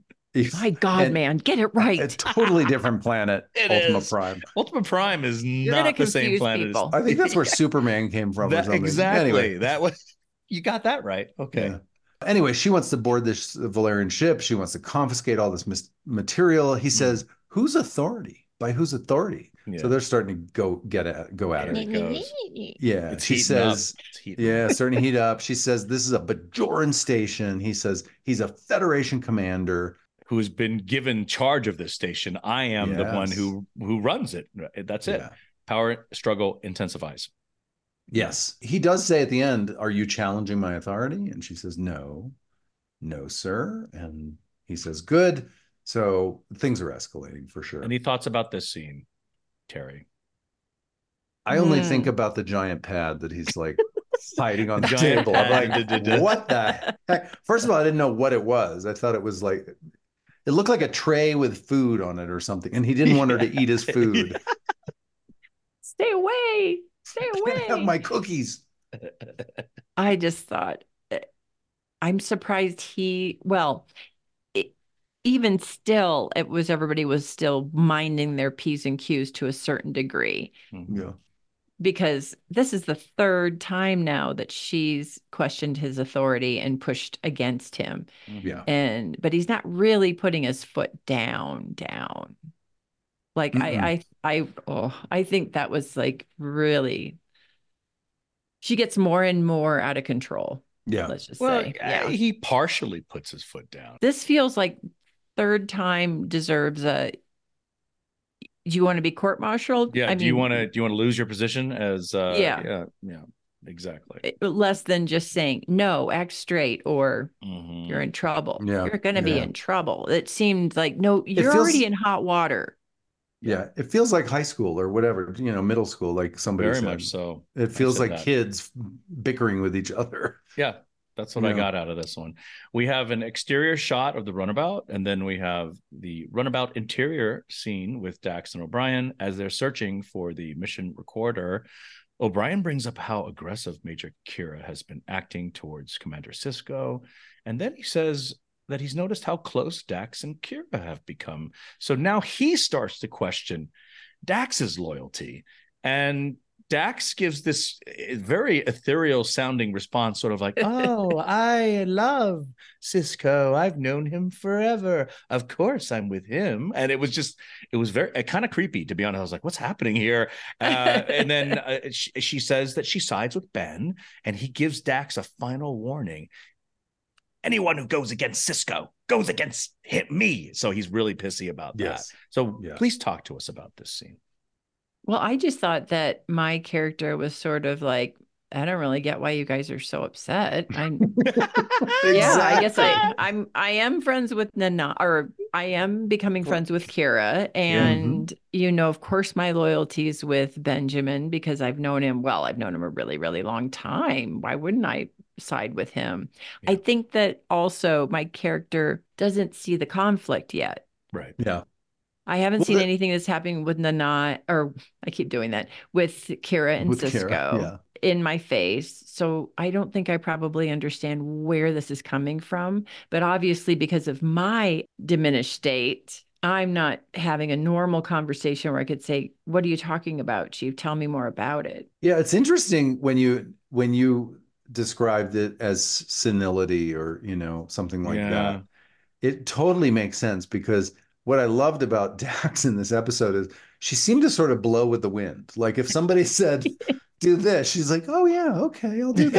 My God, And man, get it A right. totally different planet, It Ultima is. Prime. Ultima Prime is You're gonna not the same confuse planet. people. As, I think that's where Superman came from or that, something. exactly. Anyway. That was you got that right. Okay. Yeah. Anyway, she wants to board this Valerian ship. She wants to confiscate all this mis- material. He says, "Whose authority? By whose authority?" Yeah. So they're starting to go get at go at There it. it goes. Yeah, It's she heating says, up. It's heating "Yeah, up. starting to heat up." She says, "This is a Bajoran station." He says, "He's a Federation commander." Who's been given charge of this station? I am the one Yes. who who runs it. That's it. Yeah. Power struggle intensifies. Yes, he does say at the end, "Are you challenging my authority?" And she says, "No, no, sir." And he says, "Good." So things are escalating for sure. Any thoughts about this scene, Terry? I only Hmm. think about the giant pad that he's like hiding on the Giant table. I'm pad, like, duh, duh, duh. what the heck? First of all, I didn't know what it was. I thought it was like, it looked like a tray with food on it or something. And he didn't want her to eat his food. Stay away. Stay I can't have away. my cookies. I just thought, eh, I'm surprised he, well, it, even still, it was everybody was still minding their P's and Q's to a certain degree, Yeah. because this is the third time now that she's questioned his authority and pushed against him. Yeah. And, but he's not really putting his foot down, down. Like Mm-mm. I, I, I, oh, I think that was like really, she gets more and more out of control. Yeah. Let's just Well, say, uh, yeah. he partially puts his foot down. This feels like third time deserves a. Do you want to be court-martialed? Yeah. I do you mean, want to do you want to lose your position as? Uh, Yeah. Yeah. Yeah. Exactly. less than just saying no, act straight, or Mhm. you're in trouble. Yeah, You're going to be yeah. in trouble. It seemed like no, you're feels- already in hot water. Yeah. It feels like high school or whatever, you know, middle school, like somebody Very said. much so. It feels said like that. kids bickering with each other. Yeah, that's what I Yeah. got out of this one. We have an exterior shot of the runabout, and then we have the runabout interior scene with Dax and O'Brien as they're searching for the mission recorder. O'Brien brings up how aggressive Major Kira has been acting towards Commander Cisco, and then he says that he's noticed how close Dax and Kira have become. So now he starts to question Dax's loyalty. And Dax gives this very ethereal sounding response, sort of like, oh, I love Sisko. I've known him forever. Of course, I'm with him. And it was just, it was very uh, kind of creepy, to be honest. I was like, what's happening here? Uh, and then uh, she, she says that she sides with Ben, and he gives Dax a final warning. Anyone who goes against Sisko goes against him, me. So he's really pissy about Yes. that. So Yeah. please talk to us about this scene. Well, I just thought that my character was sort of like, I don't really get why you guys are so upset. I'm yeah, I guess I I'm I am friends with Nana, or I am becoming friends with Kira. And Mhm. you know, of course, my loyalty's with Benjamin because I've known him well, I've known him a really, really long time. Why wouldn't I side with him? Yeah. I think that also my character doesn't see the conflict yet. Right. Yeah. I haven't Well, seen the- anything that's happening with Nana, or I keep doing that, with Kira and With Sisko Kira, yeah. in my face. So I don't think I probably understand where this is coming from. But obviously, because of my diminished state, I'm not having a normal conversation where I could say, what are you talking about, Chief? Tell me more about it. Yeah, it's interesting when you when you described it as senility or, you know, something like Yeah. that. It totally makes sense, because what I loved about Dax in this episode is she seemed to sort of blow with the wind. Like if somebody said, do this, she's like, oh yeah, okay, I'll do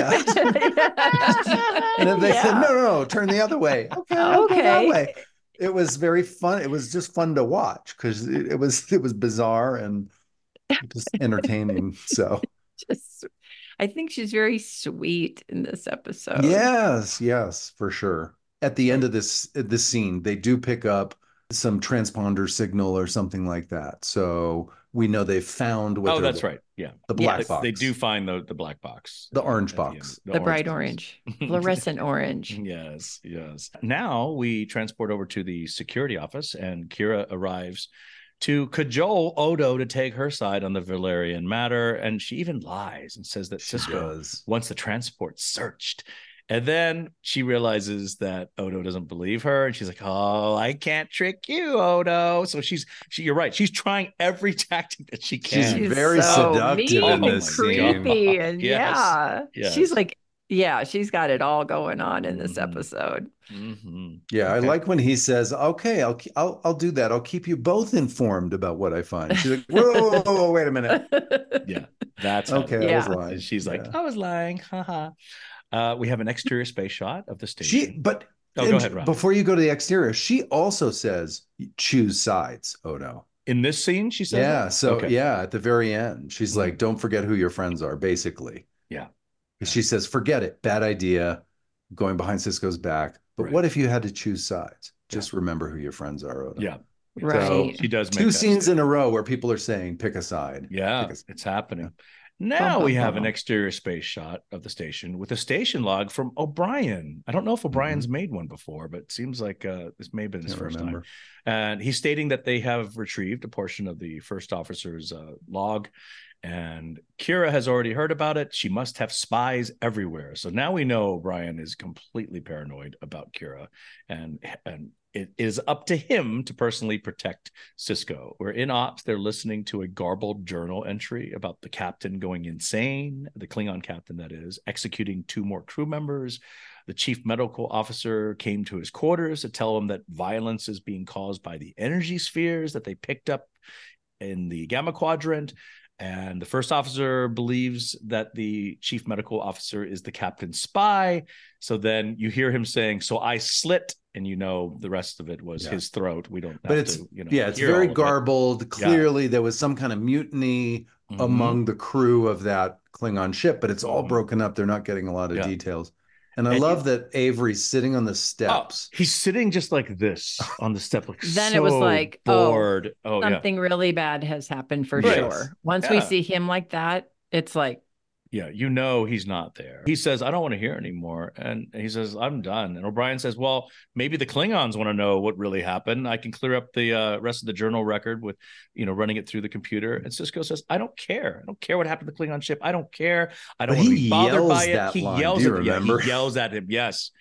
that. And if they said, Yeah. no, no, no, turn the other way. Okay, I'll go that Okay. way. It was very fun. It was just fun to watch because it, it was it was bizarre and just entertaining. So Just, I think she's very sweet in this episode. yes, yes, for sure. At the end of this this scene, they do pick up some transponder signal or something like that. So we know they've found what Oh, they're- that's right. Yeah. the Yeah. black They, box. they do find the, the black box. The uh, orange at the box. end. The bright box. orange, fluorescent orange. Yes, yes. Now we transport over to the security office, and Kira arrives to cajole Odo to take her side on the Valerian matter. And she even lies and says that She Sisko does. wants the transport searched. And then she realizes that Odo doesn't believe her, and she's like, "Oh, I can't trick you, Odo." So she's, she, you're right. She's trying every tactic that she can. She's She's very so seductive mean in and this scene. creepy, and Yes, yeah, yes. she's like, yeah, she's got it all going on in this Mhm. episode. Mhm. Yeah, I Okay. like when he says, "Okay, I'll ke- I'll I'll do that. I'll keep you both informed about what I find." She's like, "Whoa, whoa, whoa, whoa, wait a minute." Yeah, that's how- Okay, I Yeah. was lying. And she's like, Yeah. I was lying. Haha. Uh, we have an exterior space shot of the She, station. but Oh, go and ahead, Rob. before you go to the exterior, she also says, "Choose sides, Odo." In this scene, she says, Yeah. that? So Okay. yeah, at the very end, she's Mhm. like, "Don't forget who your friends are." Basically, Yeah. she says, "Forget it. Bad idea. Going behind Cisco's back. But Right. what if you had to choose sides? Just remember who your friends are, Odo." Yeah. Right. She does make Two that scenes statement. in a row where people are saying, "Pick a side." Yeah, Pick a- it's happening. Now Bum, we bum, have an bum. exterior space shot of the station with a station log from O'Brien. I don't know if O'Brien's made one before, but it seems like uh, this may have been his Can't first remember. time. And he's stating that they have retrieved a portion of the first officer's uh, log, and Kira has already heard about it. She must have spies everywhere. So now we know O'Brien is completely paranoid about Kira, and and it is up to him to personally protect Sisko. We're in ops. They're listening to a garbled journal entry about the captain going insane, the Klingon captain, that is, executing two more crew members. The chief medical officer came to his quarters to tell him that violence is being caused by the energy spheres that they picked up in the Gamma Quadrant. And the first officer believes that the chief medical officer is the captain's spy. So then you hear him saying, "So I slit," and you know the rest of it was Yeah. his throat. We don't have But it's to, you know, yeah, it's hear very all of it. garbled. Clearly, there was some kind of mutiny Mhm. among the crew of that Klingon ship, but it's all Mhm. broken up. They're not getting a lot of Yeah. details. And I And love you- that Avery's sitting on the Oh, steps. he's sitting just like this on the step, like Then it was so like, oh, bored. Oh, yeah. Something really bad has happened for Right. sure. Once we Yeah. see him like that, it's like, Yeah, you know he's not there. He says, "I don't want to hear anymore." And he says, "I'm done." And O'Brien says, "Well, maybe the Klingons want to know what really happened. I can clear up the uh, rest of the journal record with, you know, running it through the computer." And Sisko says, "I don't care. I don't care what happened to the Klingon ship. I don't care. I don't But want to he be bothered yells by it." that He line. yells Do you at yeah, remember? he yells at him. Yes.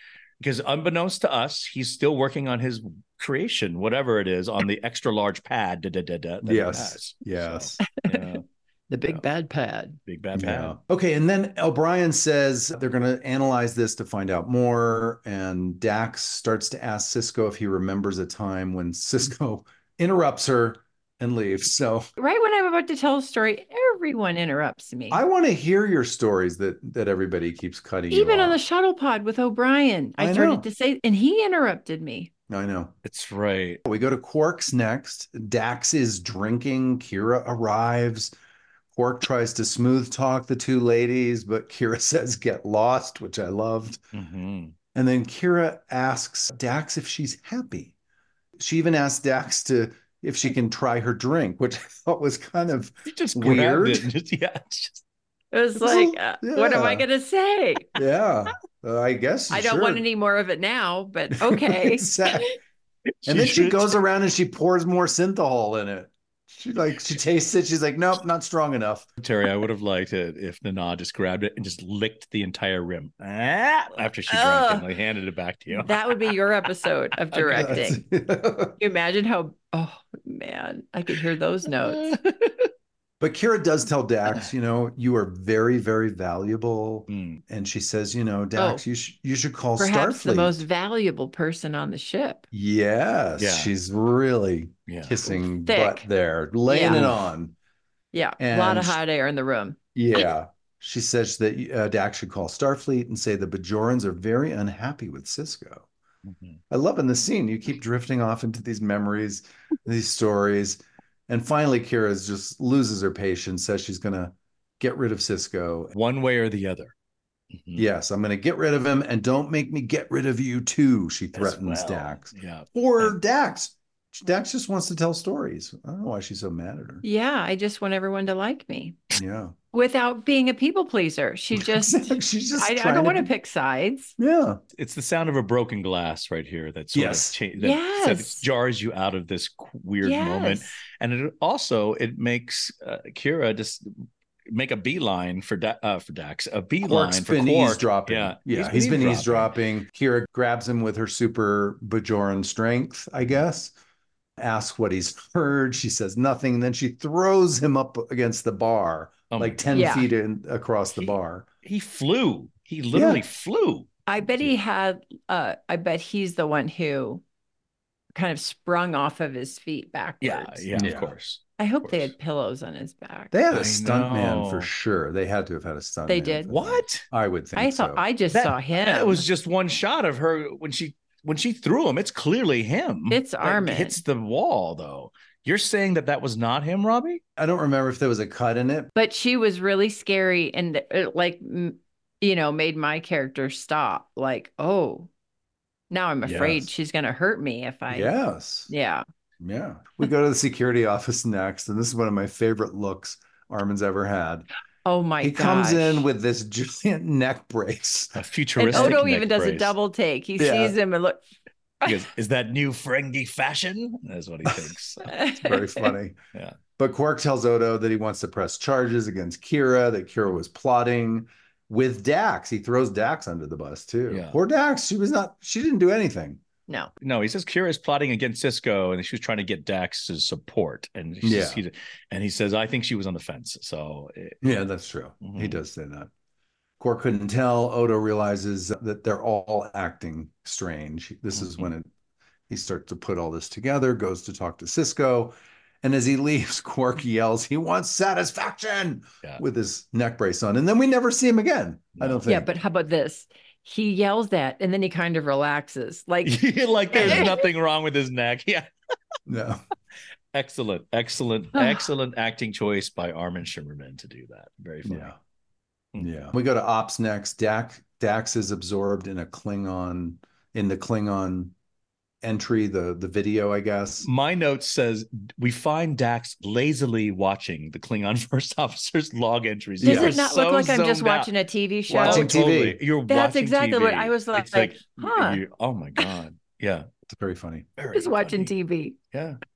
because unbeknownst to us, he's still working on his creation, whatever it is, on the extra large pad. Da, da, da, da, that yes. Yes. So, yeah. The big Yeah. bad pad. Big bad Yeah. pad. Okay. And then O'Brien says they're going to analyze this to find out more. And Dax starts to ask Cisco if he remembers a time when Cisco interrupts her and leaves. So Right when I'm about to tell a story, everyone interrupts me. I want to hear your stories that that everybody keeps cutting. Even you on the off. shuttle pod with O'Brien, I, I started know. to say, and he interrupted me. I know. It's right. We go to Quark's next. Dax is drinking. Kira arrives. Quark tries to smooth talk the two ladies, but Kira says, get lost, which I loved. Mm-hmm. And then Kira asks Dax if she's happy. She even asked Dax to if she can try her drink, which I thought was kind of He just weird. grabbed it and just, yeah. it's just- It was It was like, a- uh, what am I yeah. going to say? Yeah, uh, I guess. I don't sure. want any more of it now, but okay. Exactly. And then she should- goes around and she pours more synthahol in it. She like she tastes it. She's like, nope, not strong enough. Terry, I would have liked it if Nana just grabbed it and just licked the entire rim ah, after she drank it and like handed it back to you. That would be your episode of directing. But Can you imagine how, oh man, I could hear those notes. Kira does tell Dax, you know, you are very, very valuable. Mm. And she says, you know, Dax, Oh. you should you should call Perhaps Starfleet. the most valuable person on the ship. Yes, Yeah. she's really Yeah. kissing Thick. butt there, laying Yeah. it on. Yeah, a lot And of sh- hot air in the room. Yeah. She says that uh, Dax should call Starfleet and say the Bajorans are very unhappy with Cisco. Mhm. I love in the scene, you keep drifting off into these memories, these stories. And finally, Kira just loses her patience, says she's going to get rid of Cisco. One way or the other. Mhm. Yes, I'm going to get rid of him and don't make me get rid of you too, she As threatens well. Dax. Yeah. Or And- Dax. Dax just wants to tell stories. I don't know why she's so mad at her. Yeah, I just want everyone to like me Yeah. without being a people pleaser. She just, she's just I, I trying don't want to be- pick sides. Yeah. It's the sound of a broken glass right here that sort Yes. of cha- that, Yes. that jars you out of this qu- weird moment. Yes. And it also it makes uh, Kira just make a beeline for da- uh, for Dax, a beeline Quark's for been Quark. eavesdropping. Yeah, Yeah, he's been eavesdropping. Kira grabs him with her super Bajoran strength, I guess. Asks what he's heard. She says nothing. Then she throws him up against the bar, Oh my like ten Yeah. feet in, across the He- bar. He flew. He literally Yeah. flew. I bet he had, uh, I bet he's the one who kind of sprung off of his feet backwards. Yeah, yeah, Yeah. of course. I hope they course. had pillows on his back. They had I a stunt man for know. sure. They had to have had a stunt. They man did. for that. What? I would think I thought so. I just That- saw him. It was just one shot of her when she when she threw him. It's clearly him. It's That Armin. hits the wall though. You're saying that that was not him, Robbie? I don't remember if there was a cut in it. But she was really scary and it, like, m- you know, made my character stop. Like, oh, now I'm afraid Yes. she's going to hurt me if I. Yes. Yeah. Yeah. We go to the security office next, and this is one of my favorite looks Armin's ever had. Oh my he gosh. comes in with this giant neck brace. A And futuristic. Odo neck even does a brace. double take. He Yeah. sees him and look. He goes, is that new Ferengi fashion? That's what he thinks. It's very funny. Yeah. But Quark tells Odo that he wants to press charges against Kira, that Kira was plotting with Dax. He throws Dax under the bus too. Yeah. Poor Dax. She was not, she didn't do anything. No. No, he says Kira is plotting against Cisco, and she was trying to get Dax's support. And she's, Yeah. he, and he says, I think she was on the fence. So it- Yeah, that's true. He Mhm. does say that. Quark couldn't tell. Odo realizes that they're all acting strange. This is Mhm. when it, he starts to put all this together, goes to talk to Cisco. And as he leaves, Quark yells, he wants satisfaction Yeah. with his neck brace on. And then we never see him again. I don't think. Yeah. But how about this? He yells that and then he kind of relaxes. Like, like there's nothing wrong with his neck. Yeah. No. Excellent, excellent, excellent acting choice by Armin Shimmerman to do that. Very funny. Yeah. Hmm. Yeah. We go to Ops next. Dax, Dax is absorbed in a Klingon, in the Klingon entry, the, the video, I guess. My note says we find Dax lazily watching the Klingon first officer's log entries. does Yeah. it not look So like I'm just zoned out. watching a T V show? Watching Oh, T V. totally. You're That's watching exactly T V. what I was like, It's like, huh. you- oh my god, yeah, It's very funny. very Just watching funny. T V. Yeah,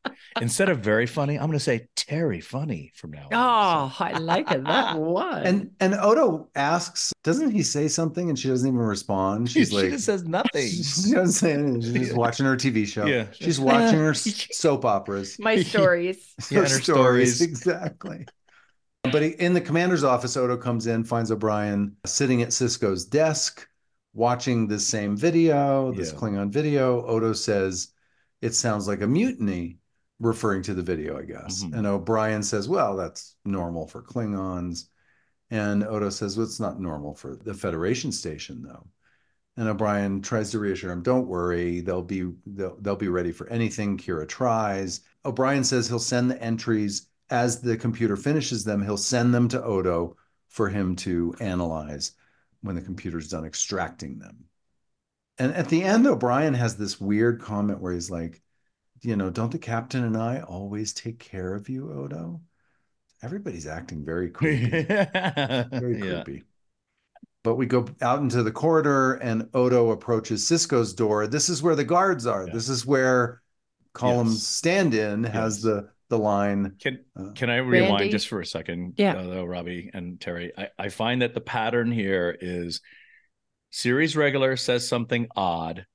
Instead of very funny, I'm going to say Terry funny from now on. Oh, I like it. That one. And and Odo asks, doesn't he say something? And she doesn't even respond. She's she like, just says nothing. She doesn't say anything. She's just watching her T V show. Yeah. She's watching her soap operas. My stories. Yeah, her, and her stories. stories. Exactly. But he, in the commander's office, Odo comes in, finds O'Brien sitting at Sisko's desk, watching this same video, this Yeah. Klingon video. Odo says, it sounds like a mutiny, referring to the video, I guess. Mhm. And O'Brien says, well, that's normal for Klingons. And Odo says, well, it's not normal for the Federation station, though. And O'Brien tries to reassure him, don't worry, they'll be they'll, they'll be ready for anything Kira tries. O'Brien says he'll send the entries as the computer finishes them, he'll send them to Odo for him to analyze when the computer's done extracting them. And at the end, O'Brien has this weird comment where he's like, you know, don't the captain and I always take care of you, Odo? Everybody's acting very creepy. Very Yeah. creepy. But we go out into the corridor and Odo approaches Sisko's door. This is where the guards are. Yeah. This is where Column's Yes. stand-in has Yes. the the line. Can uh, can I rewind Randy? just for a second, Yeah. uh, though, Robbie and Terry? I, I find that the pattern here is series regular says something odd.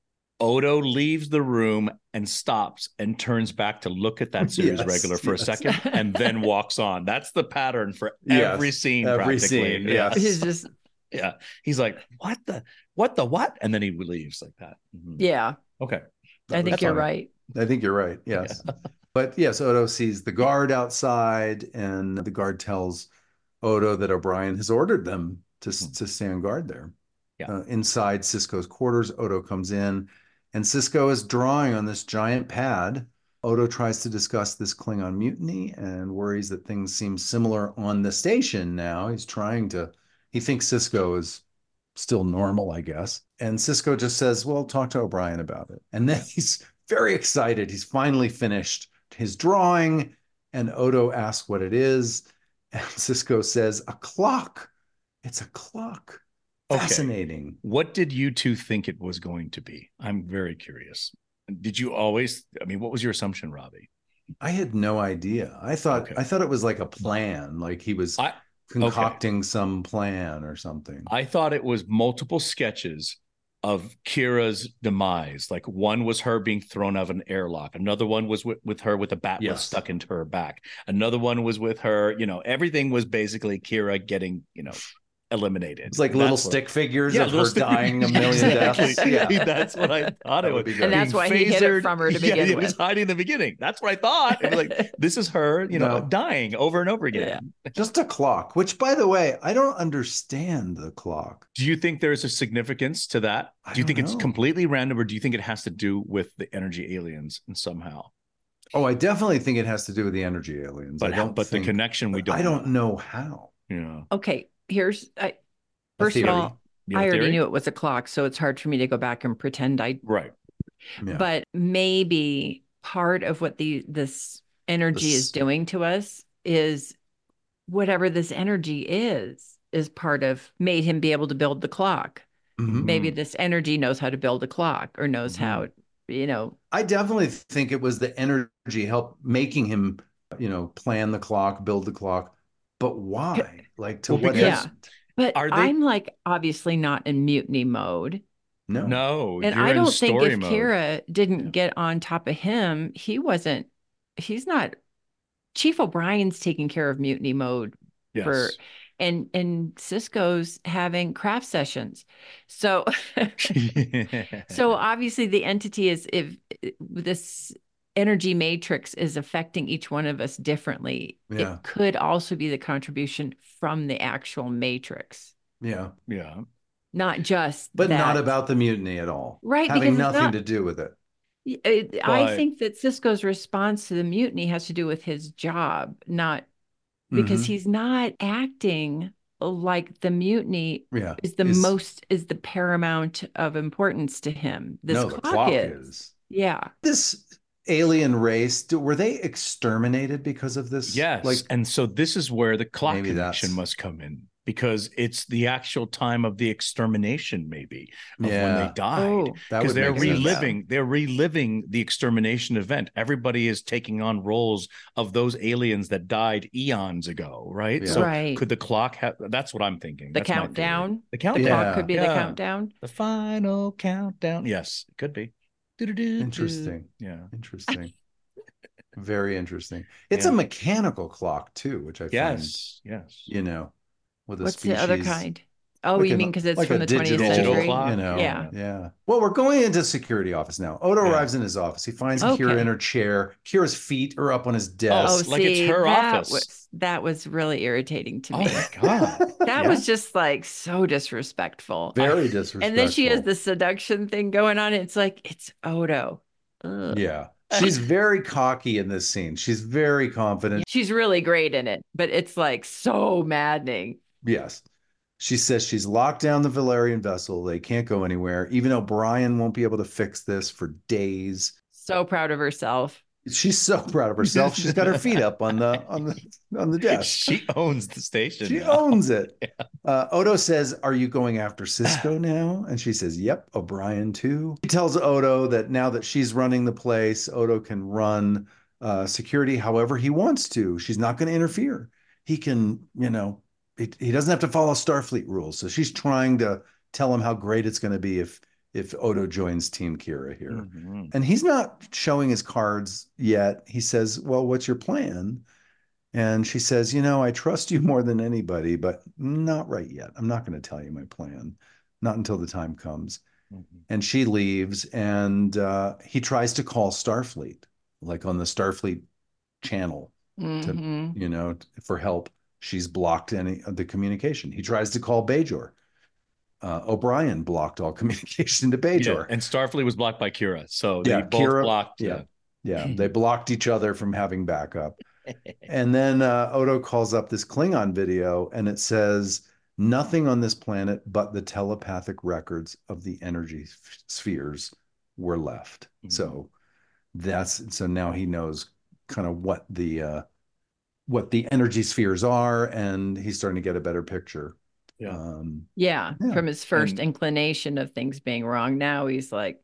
Odo leaves the room and stops and turns back to look at that series Yes, regular for yes. a second and then walks on. That's the pattern for Yes, every scene. every practically. scene, Yeah. yes. He's just, Yeah. He's like, what the, what the, what? And then he leaves like that. Mhm. yeah, Okay. I think That's you're funny. right. I think you're right. Yes. But yes, Odo sees the guard outside, and the guard tells Odo that O'Brien has ordered them to, Hmm. to stand guard there. Yeah. Uh, inside Sisko's quarters, Odo comes in, and Sisko is drawing on this giant pad. Odo tries to discuss this Klingon mutiny and worries that things seem similar on the station now. He's trying to, he thinks Sisko is still normal, I guess. And Sisko just says, well, talk to O'Brien about it. And then he's very excited. He's finally finished his drawing, and Odo asks what it is. And Sisko says, a clock. It's a clock. Okay. Fascinating. What did you two think it was going to be? I'm very curious. Did you always, I mean, what was your assumption, Robbie? I had no idea. I thought Okay. I thought it was like a plan, like he was I, concocting some plan or something. I thought it was multiple sketches of Kira's demise. Like one was her being thrown out of an airlock. Another one was with, with her with a bat Yes. stuck into her back. Another one was with her, you know, everything was basically Kira getting, you know, eliminated. It's like little That's what- stick figures Yeah, of little her stick- dying a million Exactly. deaths. Yeah. That's what I thought That it would would be be. good. And that's why he hid it from her to yeah, begin he was with. hiding in the beginning. That's what I thought. It was like, this is her, you know, No. dying over and over again. Just a clock, which, by the way, I don't understand the clock. Do you think there's a significance to that? I Do you don't think it's know. completely random, or do you think it has to do with the energy aliens and somehow? Oh, I definitely think it has to do with the energy aliens. But I how, don't but think, the connection we but don't. I don't know how. Yeah. Okay, here's, I, A first of theory. all, You have I a already theory? knew it was a clock, so it's hard for me to go back and pretend I, Right. Yeah. but maybe part of what the this energy This- is doing to us is whatever this energy is, is part of made him be able to build the clock. Mhm. Maybe this energy knows how to build a clock or knows Mhm. how, you know, I definitely think it was the energy help making him, you know, plan the clock, build the clock. But why? Like to Well, what because- end? but Are they- I'm like obviously not in mutiny mode. No. No. And you're I in don't think story if mode. Kira didn't Yeah. get on top of him, he wasn't, he's not, Chief O'Brien's taking care of mutiny mode Yes. for, and, and Cisco's having craft sessions. So, so obviously the entity is, if this energy matrix is affecting each one of us differently, Yeah. it could also be the contribution from the actual matrix, Yeah. yeah. not just But not that. about the mutiny at all. Right, Having because it's nothing not- to do with it. It- I But- think that Cisco's response to the mutiny has to do with his job, not because Mhm. he's not acting like the mutiny Yeah. is the Is- most, is the paramount of importance to him. This no, clock, the clock is. is. Yeah. This alien race, do- were they exterminated because of this? Yes. Like, and so this is where the clock Maybe connection that's- must come in, because it's the actual time of the extermination, maybe, of when they Yeah. died. Oh, That Because would they're make sense. reliving, they're reliving the extermination event. Everybody is taking on roles of those aliens that died eons ago, right? Yeah. So Right. could the clock have? That's what I'm thinking. The That's my theory. countdown. The The countdown. clock Yeah. could be the Yeah. countdown. The final countdown. Yes, it could be. Do-do-do-do. Interesting. Yeah. Interesting. Very interesting. It's Yeah. a mechanical clock too, which I find, Yes. Yes. you know, with a What's species. the other kind? Oh, like you an- mean because it's like from a the twentieth digital, century? clock? You know, Yeah. yeah. Well, we're going into security office now. Odo Yeah. arrives in his office. He finds Okay. Kira in her chair. Kira's feet are up on his desk. Oh, like it's see, her that office. was that was really irritating to Oh me. my God. That Yeah. was just like so disrespectful. Very disrespectful. And then she has the seduction thing going on. It's like it's Odo. Ugh. Yeah. She's very cocky in this scene. She's very confident. She's really great in it, but it's like so maddening. Yes. She says she's locked down the Valerian vessel. They can't go anywhere. Even O'Brien won't be able to fix this for days. So proud of herself. She's so proud of herself. She's got her feet up on the on the on the desk. She owns the station. She now. owns it. Uh, Odo says, "Are you going after Cisco now?" And she says, "Yep, O'Brien too." He tells Odo that now that she's running the place, Odo can run uh, security however he wants to. She's not going to interfere. He can, you know, he, he doesn't have to follow Starfleet rules. So she's trying to tell him how great it's going to be if if Odo joins Team Kira here. Mhm. And he's not showing his cards yet. He says, "Well, what's your plan?" And she says, "You know, I trust you more than anybody, but not right yet. I'm not going to tell you my plan, not until the time comes." Mhm. And she leaves, and uh, he tries to call Starfleet, like on the Starfleet channel, Mhm. you know, for help. She's blocked any of the communication. He tries to call Bajor. Uh, O'Brien blocked all communication to Yeah. Bajor. And Starfleet was blocked by Kira. So they Yeah, both Kira- blocked. yeah. Yeah, they blocked each other from having backup. And then uh, Odo calls up this Klingon video, and it says, "Nothing on this planet but the telepathic records of the energy f- spheres were left." Mhm. So that's so now he knows kind of what the uh, what the energy spheres are, and he's starting to get a better picture. Yeah. Um, Yeah, Yeah. from his first And- inclination of things being wrong. Now he's like,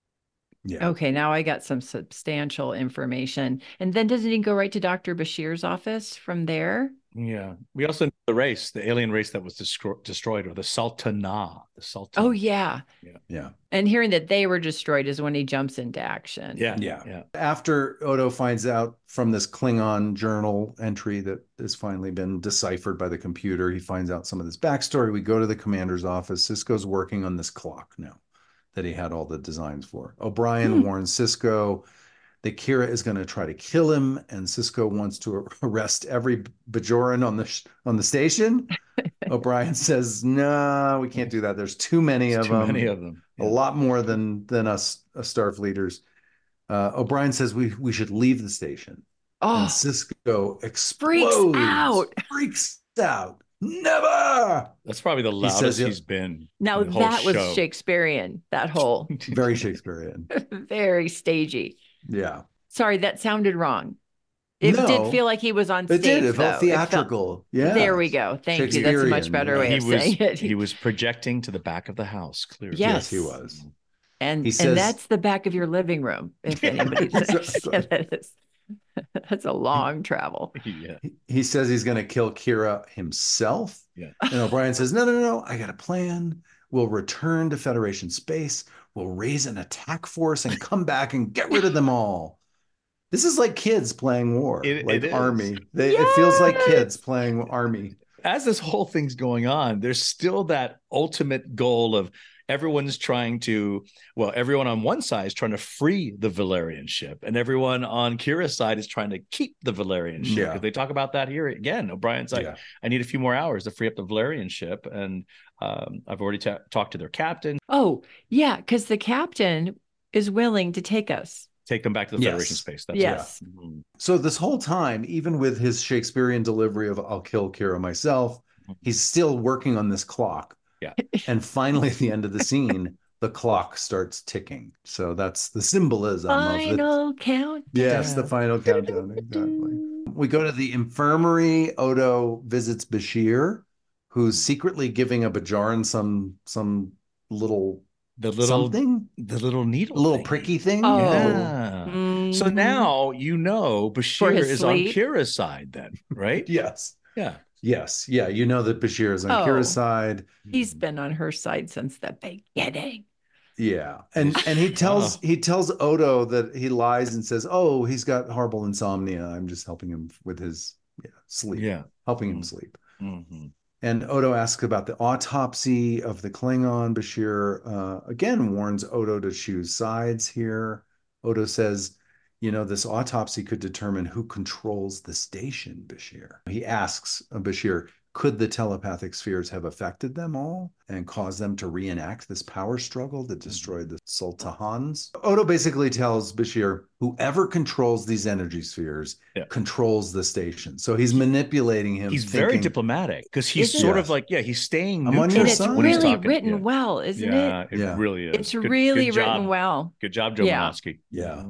yeah. okay, now I got some substantial information. And then doesn't he go right to Doctor Bashir's office from there? Yeah. We also know the race, the alien race that was destro- destroyed, or the Sultana. The Sultan. Oh, yeah. Yeah. And hearing that they were destroyed is when he jumps into action. Yeah. Yeah. Yeah. After Odo finds out from this Klingon journal entry that has finally been deciphered by the computer, he finds out some of this backstory. We go to the commander's office. Cisco's working on this clock now that he had all the designs for. O'Brien Hmm. warns Cisco that Kira is going to try to kill him, and Cisco wants to arrest every Bajoran on the sh- on the station. O'Brien says, "No, we can't do that. There's too many There's of too them. many of them. A lot more than than us, us Starfleeters." Uh, O'Brien says we we should leave the station. Oh, And Cisco explodes, out. freaks out. Never. That's probably the He loudest says it- he's been. now in the whole that was show. Shakespearean, that whole Very Shakespearean. very stagey. Yeah, Sorry, that sounded wrong. It No. did feel like he was on it stage. did. It though. felt theatrical. Yeah. There we go. Thank you. That's a much Shakespearean, better yeah. way He of was saying it. he was projecting to the back of the house, clearly. Yes. Yes, he was. and he says- and that's the back of your living room. If anybody's Exactly. that is, that's a long travel. Yeah. He- He says he's going to kill Kira himself. Yeah. And O'Brien says, "No, no, no, no. I got a plan. We'll return to Federation space. We'll raise an attack force and come back and get rid of them all." This is like kids playing war, It- like it is. army. They, It feels like Yes! kids playing army. As this whole thing's going on, there's still that ultimate goal of everyone's trying to, well, everyone on one side is trying to free the Valerian ship, and everyone on Kira's side is trying to keep the Valerian ship. Yeah. Because they talk about that here again. O'Brien's like, Yeah. I need a few more hours to free up the Valerian ship. And um, I've already ta- talked to their captain, Oh, yeah, because the captain is willing to take us. take them back to the Yes. Federation space. That's Yes. right. Mhm. So this whole time, even with his Shakespearean delivery of "I'll kill Kira myself," he's still working on this clock. Yeah. And finally, at the end of the scene, the clock starts ticking. So that's the symbolism of the Final count. Yes, the final countdown. Exactly. We go to the infirmary. Odo visits Bashir, who's secretly giving a Bajoran some some little The little something, the little needle, a little thingy. pricky thing. Oh. Yeah. So Mhm. now you know Bashir his is on sleep? Kira's side then, right? Yes. Yeah. Yes. Yeah. You know that Bashir is on Oh. Kira's side. He's been on her side since the beginning. Yeah. And and he tells Oh. he tells Odo that he lies and says, "Oh, he's got horrible insomnia. I'm just helping him with his yeah, sleep. Yeah. Helping him Mm. sleep." Mhm. And Odo asks about the autopsy of the Klingon. Bashir uh, again warns Odo to choose sides here. Odo says, you know, this autopsy could determine who controls the station, Bashir. He asks uh, Bashir, could the telepathic spheres have affected them all and caused them to reenact this power struggle that destroyed the Sultahans? Odo basically tells Bashir, whoever controls these energy spheres Yeah. controls the station. So he's manipulating him. He's very thinking, diplomatic because he's Isn't- sort Yes. of like, yeah, he's staying I'm on neutral your And it's side. when he's really talking. written yeah. well, isn't yeah, it? it Yeah. really is. It's Good- really good written job. well. Good job, Joe Yeah. Menosky. Yeah.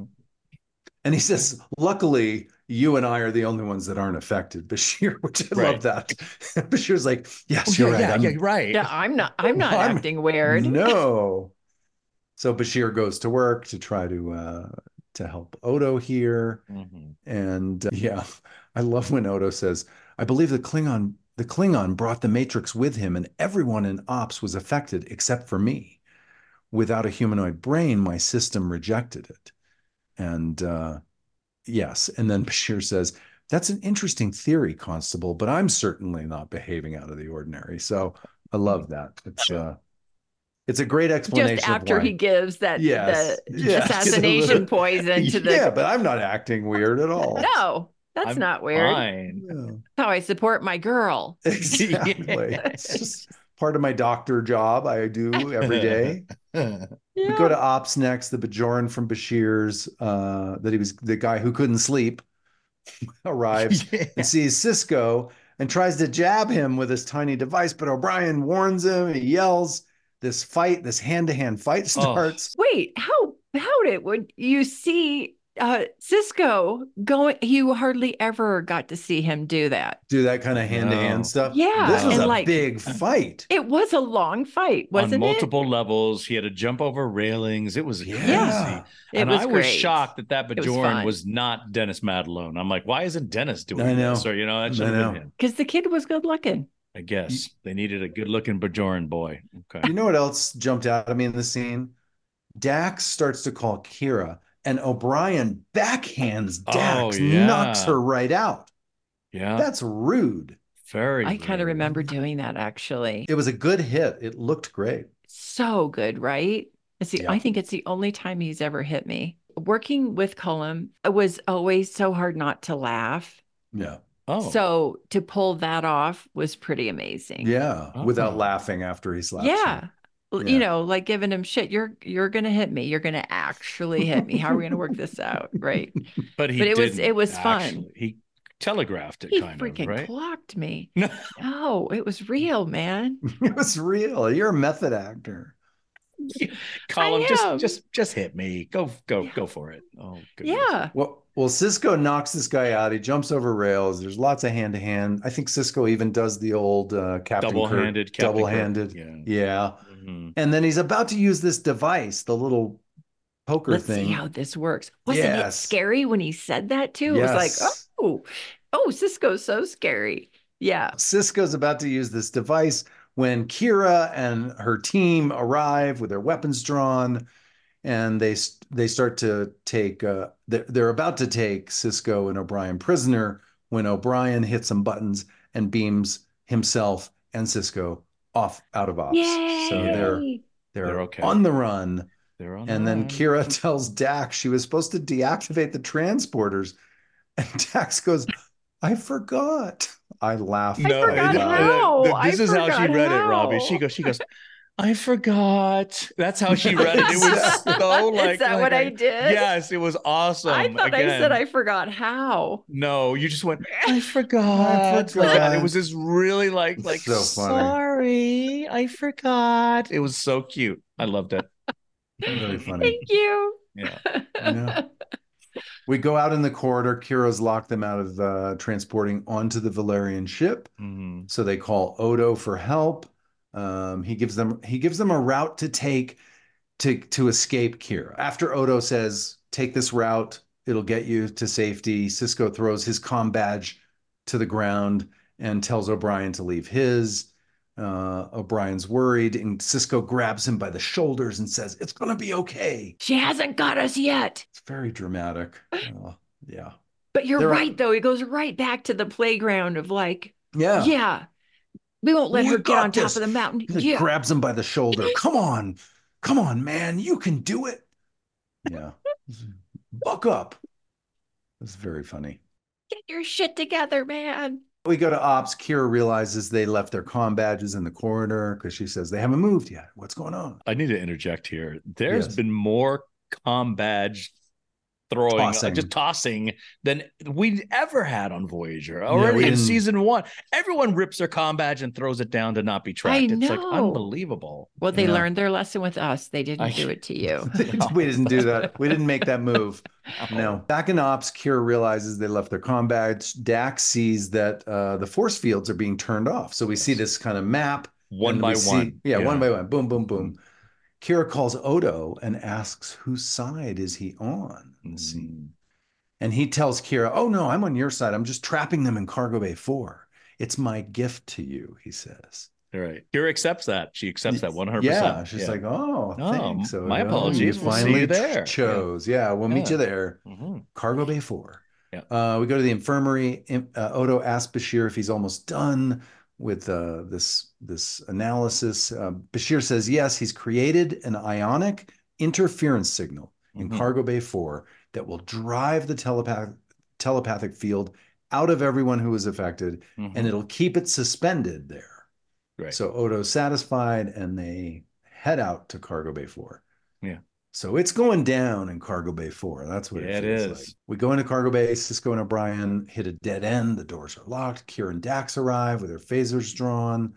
And he says, luckily, you and I are the only ones that aren't affected, Bashir, which I Right. love that. Bashir's like, yes, Oh, you're yeah, right. yeah, I'm- yeah, you're right. Yeah, I'm not I'm not I'm- acting weird. No. So Bashir goes to work to try to uh, to help Odo here. Mhm. And uh, yeah, I love when Odo says, I believe the Klingon the Klingon brought the Matrix with him, and everyone in Ops was affected except for me. Without a humanoid brain, my system rejected it. And uh, yes, and then Bashir says, that's an interesting theory, Constable, but I'm certainly not behaving out of the ordinary. So I love that. It's uh, it's a great explanation. Just after of why. he gives that Yes. the Yes. assassination poison to the Yeah, but I'm not acting weird at all. No, that's I'm not weird. Fine. Yeah. That's how I support my girl. Exactly. It's just part of my doctor job I do every day. Yeah. We go to Ops next. The Bajoran from Bashir's, uh, that he was the guy who couldn't sleep, arrives Yeah. and sees Cisco and tries to jab him with his tiny device, but O'Brien warns him. He yells. This fight, this hand-to-hand fight starts. Wait, how how did would you see uh Cisco going? You hardly ever got to see him do that. Do that kind of hand-to-hand No. stuff. Yeah, This was and a like- big fight. It was a long fight, On wasn't multiple levels, he had to jump over railings. It was Yeah. crazy. it? It and was I was great. shocked that that It was Bajoran fun. was, not Dennis Madalone. I'm like, why isn't Dennis doing I know. this? Or, you know, that should I have know. been him. Because the kid was good looking. I guess they needed a good looking Bajoran boy. Okay. You know what else jumped out at me in the scene? Dax starts to call Kira, and O'Brien backhands Dax, Oh, yeah. knocks her right out. Yeah. That's rude. very. I kind of rude. remember doing that actually. It was a good hit. It looked great. So good, right? It's the, Yeah. I think it's the only time he's ever hit me. Working with Cullum, it was always so hard not to laugh. Yeah. Oh. So to pull that off was pretty amazing. Yeah. Oh. Without laughing after he slaps Yeah. her. L- Yeah. You know, like giving him shit. You're you're gonna hit me. You're gonna actually hit me. How are we gonna work this out? Right. but he but it was- didn't, it was fun. actually. He telegraphed it He kind freaking of, right? clocked me. No. No, it was real, man. It was real. You're a method actor. Colin, I just am. just just hit me. Go go Yeah. go for it. Oh goodness. Yeah. Well, well, Cisco knocks this guy out. He jumps over rails. There's lots of hand to hand. I think Cisco even does the old uh, Captain Kirk Double-handed Captain Kirk. double-handed. Yeah. Yeah. Mhm. And then he's about to use this device, the little poker Let's thing. see how this works. Wasn't it Yes. scary when he said that too? It was like, Yes. oh, oh, Cisco's so scary. Yeah. Cisco's about to use this device when Kira and her team arrive with their weapons drawn, and they they start to take. Uh, they're, they're about to take Cisco and O'Brien prisoner when O'Brien hits some buttons and beams himself and Cisco off out of ops. Yay. So they're they're, They're okay. on the run. They're on And the then run. Kira tells Dax she was supposed to deactivate the transporters. And Dax goes, I forgot. I laughed. I forgot out loud. how. This I is how she forgot read it, Robbie. how. She goes, she goes, I forgot. That's how she read it. It was so like Is that like what I did? Yes, it was awesome. I thought I Again, said I forgot how. No, you just went, I forgot. forgot. Like, it was this really like, It's like, so funny. sorry, I forgot. It was so cute. I loved it. Really funny. Thank you. Yeah. I know. We go out in the corridor. Kira's locked them out of uh, transporting onto the Valerian ship. Mhm. So they call Odo for help. Um, he gives them he gives them a route to take to to escape Kira. After Odo says, "Take this route; it'll get you to safety," Sisko throws his comm badge to the ground and tells O'Brien to leave his. Uh, O'Brien's worried, and Sisko grabs him by the shoulders and says, "It's going to be okay." She hasn't got us yet. It's very dramatic. Uh, yeah. But you're They're- right, though. It goes right back to the playground of like, Yeah. yeah, we won't let We her get got on this. top of the mountain. He like Yeah. grabs him by the shoulder. Come on. Come on, man. You can do it. Yeah. Buck up. It's very funny. Get your shit together, man. We go to ops. Kira realizes they left their comm badges in the corridor because she says they haven't moved yet. What's going on? I need to interject here. There's Yes. been more comm badge throwing, uh, Tossing. just tossing than we ever had on Voyager. we Already in didn't- season one, everyone rips their comm badge and throws it down to not be tracked. I It's like know. unbelievable. Well, they Yeah. learned their lesson with us. They didn't I- do it to you. We didn't do that. We didn't make that move. No. Back in ops, Kira realizes they left their comm badge. Dax sees that uh, the force fields are being turned off. So we see this kind of map. One and by we see- one. yeah, Yeah. one by one. Boom, boom, boom. Kira calls Odo and asks whose side is he on in the scene. And he tells Kira, "Oh no, I'm on your side. I'm just trapping them in Cargo Bay four. It's my gift to you," he says. All right. Kira accepts that. She accepts that one hundred percent. Yeah, she's like, "Oh, No, thanks. my Odo. apologies. We'll see finally you there." chose. Yeah, we'll meet Yeah. you there. Mhm. Cargo Bay four. Yeah. Uh, we go to the infirmary. Im- Uh, Odo asks Bashir if he's almost done with uh, this this analysis. Uh, Bashir says yes. He's created an ionic interference signal in Mhm. Cargo Bay four that will drive the telepath telepathic field out of everyone who is affected, Mhm. and it'll keep it suspended there. Right. So Odo's satisfied, and they head out to Cargo Bay four. Yeah. So it's going down in Cargo Bay four. That's what Yeah, it it feels is. like. We go into Cargo Bay. Sisko and O'Brien hit a dead end. The doors are locked. Kira and Dax arrive with their phasers drawn.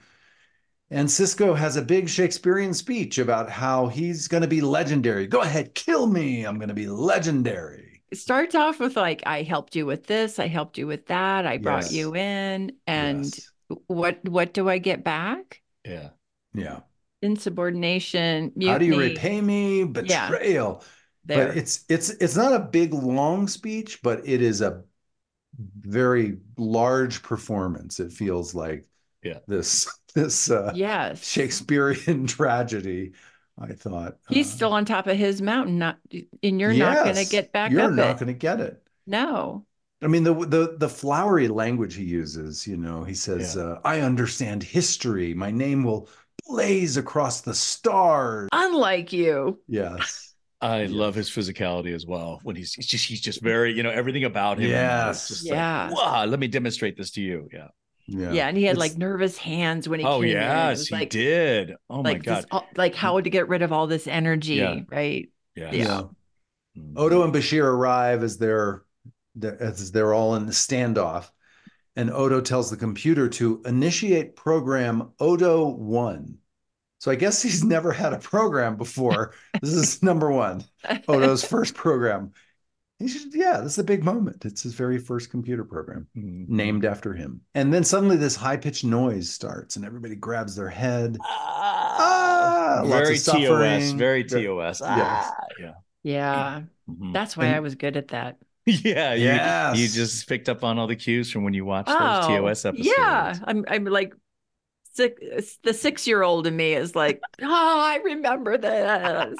And Sisko has a big Shakespearean speech about how he's going to be legendary. Go ahead, kill me. I'm going to be legendary. It starts off with like, I helped you with this, I helped you with that, I brought Yes. you in, and Yes. what what do I get back? Yeah. Yeah. Insubordination, How do you mutiny. repay me? Betrayal. There. But it's it's it's not a big long speech, but it is a very large performance. It feels like Yeah. this this uh, Yes. Shakespearean tragedy. I thought He's uh, still on top of his mountain, not and you're not going to yes, get back You're up not it. going to get it. No. I mean, the the the flowery language he uses. You know, he says, Yeah. uh, "I understand history. My name will blaze across the stars." Unlike you. Yes. I Yes. love his physicality as well. When he's, he's just he's just very, you know, everything about him. Yes. Is just Yeah. Like, wow, let me demonstrate this to you. Yeah. Yeah. Yeah. And he had It's- like nervous hands when he Oh came in. It yes, was he like, did. Oh my like god. this, all- like how to get rid of all this energy, Yeah. right? Yeah. Yeah. Mhm. Odo and Bashir arrive as they're as they're all in the standoff, and Odo tells the computer to initiate program Odo one. So I guess he's never had a program before. This is number one, Odo's first program. He should, yeah, this is a big moment. It's his very first computer program Mhm. named after him. And then suddenly this high-pitched noise starts, and everybody grabs their head. Ah, lots very of T O S. suffering. Very T O S. Yes. Ah, yeah. Yeah. Mhm. That's why And- I was good at that. Yeah, you, Yes. you just picked up on all the cues from when you watched those Oh, T O S episodes. yeah. I'm I'm like six, the six year old in me is like, oh, I remember this.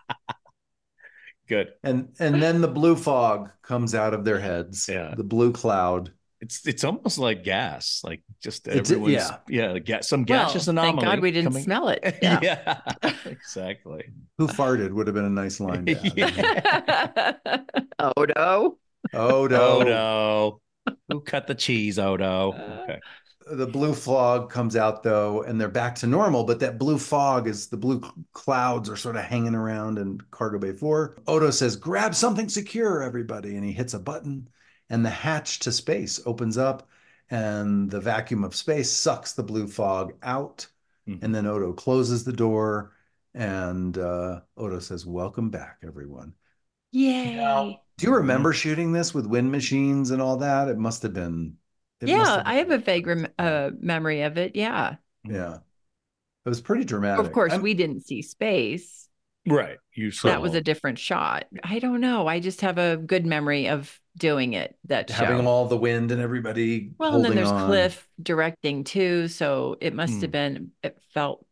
Good. And and then the blue fog comes out of their heads. Yeah. The blue cloud. It's it's almost like gas, like just It's- everyone's yeah. yeah, ga- some Well, gaseous thank anomaly. God we didn't coming- smell it. Yeah. Yeah, exactly. Who farted would have been a nice line to add. Yeah. Odo. Odo. Odo, who cut the cheese? Odo. Okay. The blue fog comes out though, and they're back to normal. But that blue fog is the blue clouds are sort of hanging around in Cargo Bay four. Odo says, "Grab something secure, everybody," and he hits a button, and the hatch to space opens up, and the vacuum of space sucks the blue fog out. Mhm. And then Odo closes the door, and uh, Odo says, "Welcome back, everyone." Yay. Now, do you remember shooting this with wind machines and all that? It must have been. It must Yeah, have I have been a vague rem- uh, memory of it. Yeah. Yeah. It was pretty dramatic. Of course, I'm- we didn't see space. Right. You saw That was a different shot. I don't know. I just have a good memory of doing it, that having show. all the wind and everybody Well, and holding then there's on. Cliff directing too. So it must Hmm. have been, it felt,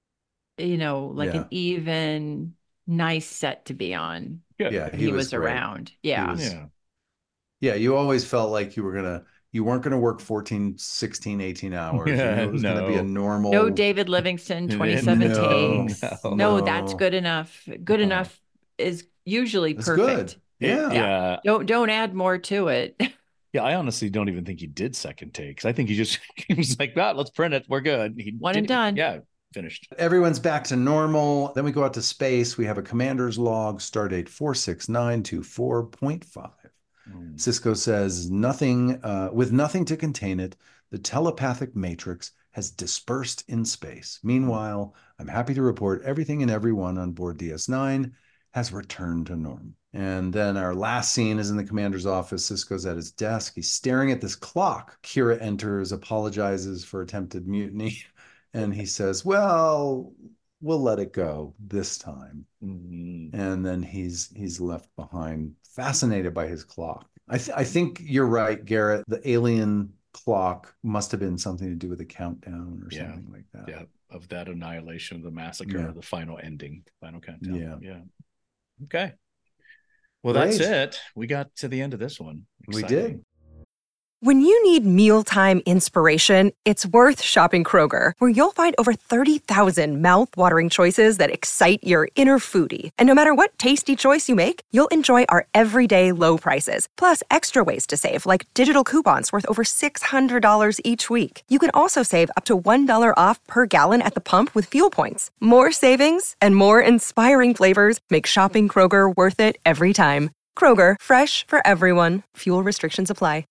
you know, like Yeah. an even, nice set to be on. Good. Yeah, He, he was, was great. around. Yeah. was- Yeah. Yeah, you always felt like you were gonna you weren't gonna work fourteen, sixteen, eighteen hours. You Yeah, knew it was gonna be a no. normal. No David Livingston, No, twenty-seven no, takes. no. No, that's good enough. Good Uh-huh. enough is usually It's perfect. good. Yeah. Yeah. Don't don't add more to it. Yeah. I honestly don't even think he did second takes. I think he just he was like, "Well, let's print it. We're good." He One and did- done. Yeah. Finished. Everyone's back to normal. Then we go out to space. We have a commander's log, stardate four six nine two four point five. Mm. Cisco says nothing, uh, with nothing to contain it, the telepathic matrix has dispersed in space. Meanwhile, I'm happy to report everything and everyone on board D S nine has returned to normal. And then our last scene is in the commander's office. Cisco's at his desk. He's staring at this clock. Kira enters, apologizes for attempted mutiny, and he says, well, we'll let it go this time. Mhm. And then he's he's left behind, fascinated by his clock. I, th- I think you're right, Garrett. The alien clock must have been something to do with a countdown or Yeah. something like that. Yeah. Of that annihilation of the massacre, Yeah. the final ending, final countdown. Yeah. Yeah. Okay. Well, that's Great. it. We got to the end of this one. We Exciting. did. When you need mealtime inspiration, it's worth shopping Kroger, where you'll find over thirty thousand mouth-watering choices that excite your inner foodie. And no matter what tasty choice you make, you'll enjoy our everyday low prices, plus extra ways to save, like digital coupons worth over six hundred dollars each week. You can also save up to one dollar off per gallon at the pump with fuel points. More savings and more inspiring flavors make shopping Kroger worth it every time. Kroger, fresh for everyone. Fuel restrictions apply.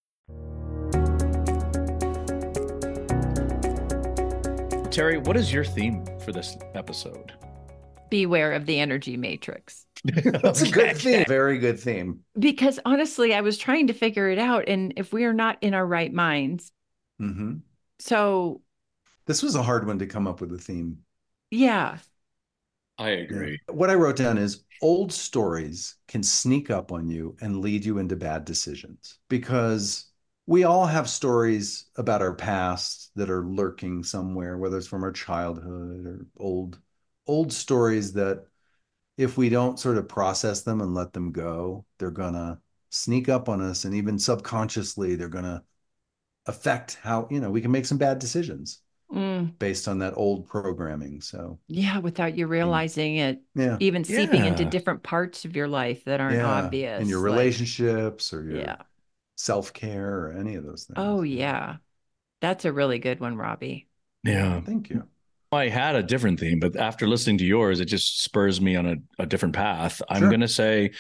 Terry, what is your theme for this episode? Beware of the energy matrix. That's a good theme. Very good theme. Because honestly, I was trying to figure it out. And if we are not in our right minds, hmm so This was a hard one to come up with a theme. yeah. I agree. What I wrote down is old stories can sneak up on you and lead you into bad decisions, because we all have stories about our past that are lurking somewhere, whether it's from our childhood or old, old stories that if we don't sort of process them and let them go, they're gonna sneak up on us. And even subconsciously, they're gonna affect how, you know, we can make some bad decisions Mm, based on that old programming. So yeah, without you realizing it, yeah. even seeping into Yeah. different parts of your life that aren't Yeah, obvious. in your like- relationships or your yeah. self-care or any of those things. Oh, yeah. That's a really good one, Robbie. Yeah. Thank you. I had a different theme, but after listening to yours, it just spurs me on a, a different path. I'm Sure. going to say,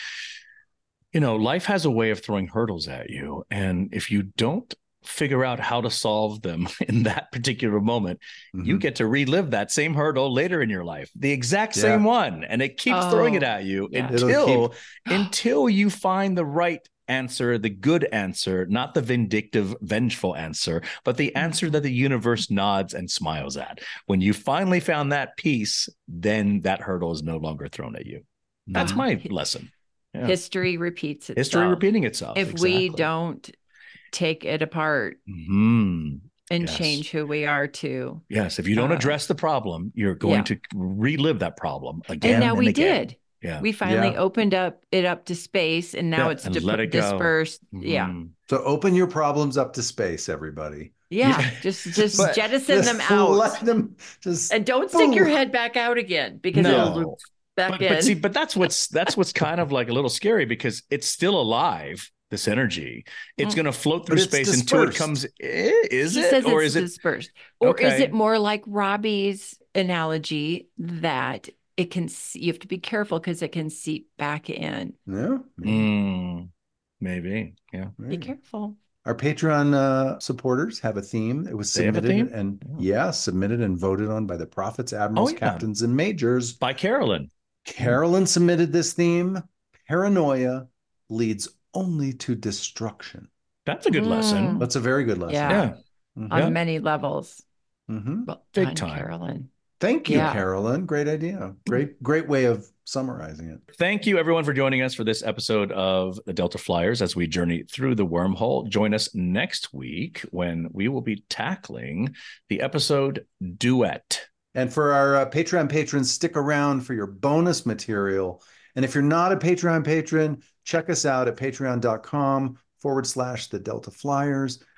you know, life has a way of throwing hurdles at you. And if you don't figure out how to solve them in that particular moment, you Mhm. get to relive that same hurdle later in your life, the exact Yeah. same one. And it keeps throwing it Oh, at you yeah. It'll until, until you find the right answer, the good answer, not the vindictive, vengeful answer, but the answer that the universe nods and smiles at. When you finally found that piece, then that hurdle is no longer thrown at you. That's Ah, my hi- lesson. Yeah. History repeats itself. History repeating itself. If we Exactly. don't take it apart Mhm. and Yes. change who we are too. Yes, if you don't Uh, address the problem, you're going yeah. to relive that problem again. And now we again. did. Yeah. We finally Yeah. opened up it up to space, and now Yeah, it's and dip- let it go. dispersed. Yeah. Mhm. So open your problems up to space, everybody. Yeah. Yeah. Just just But jettison just them out. Let them just And don't stick your Boom. head back out again, because No. it'll loop back But, in. but see, but that's what's that's what's kind of like a little scary, because it's still alive. This energy, it's Mm. going to float through But it's space until it dispersed. comes. Eh, Is he it, says or it's is it? dispersed, or is Okay. it more like Robbie's analogy that it can? You have to be careful because it can seep back in. yeah. Mm, maybe, yeah. Be Maybe. careful. Our Patreon uh, supporters have a theme. It was They have a submitted theme? and Yeah. yeah, submitted and voted on by the prophets, admirals, Oh, yeah. captains, and majors. By Carolyn. Carolyn submitted this theme. paranoia leads only to destruction. That's a good Mm. lesson. That's a very good lesson. Yeah. Yeah. Mhm. On Yeah. many levels. Mhm. Well Big done, time. Carolyn. Thank you, Yeah. Carolyn. Great idea. Great, great way of summarizing it. Thank you, everyone, for joining us for this episode of the Delta Flyers as we journey through the wormhole. Join us next week when we will be tackling the episode Duet. And for our uh, Patreon patrons, stick around for your bonus material. And if you're not a Patreon patron, check us out at patreon.com forward slash the Delta Flyers.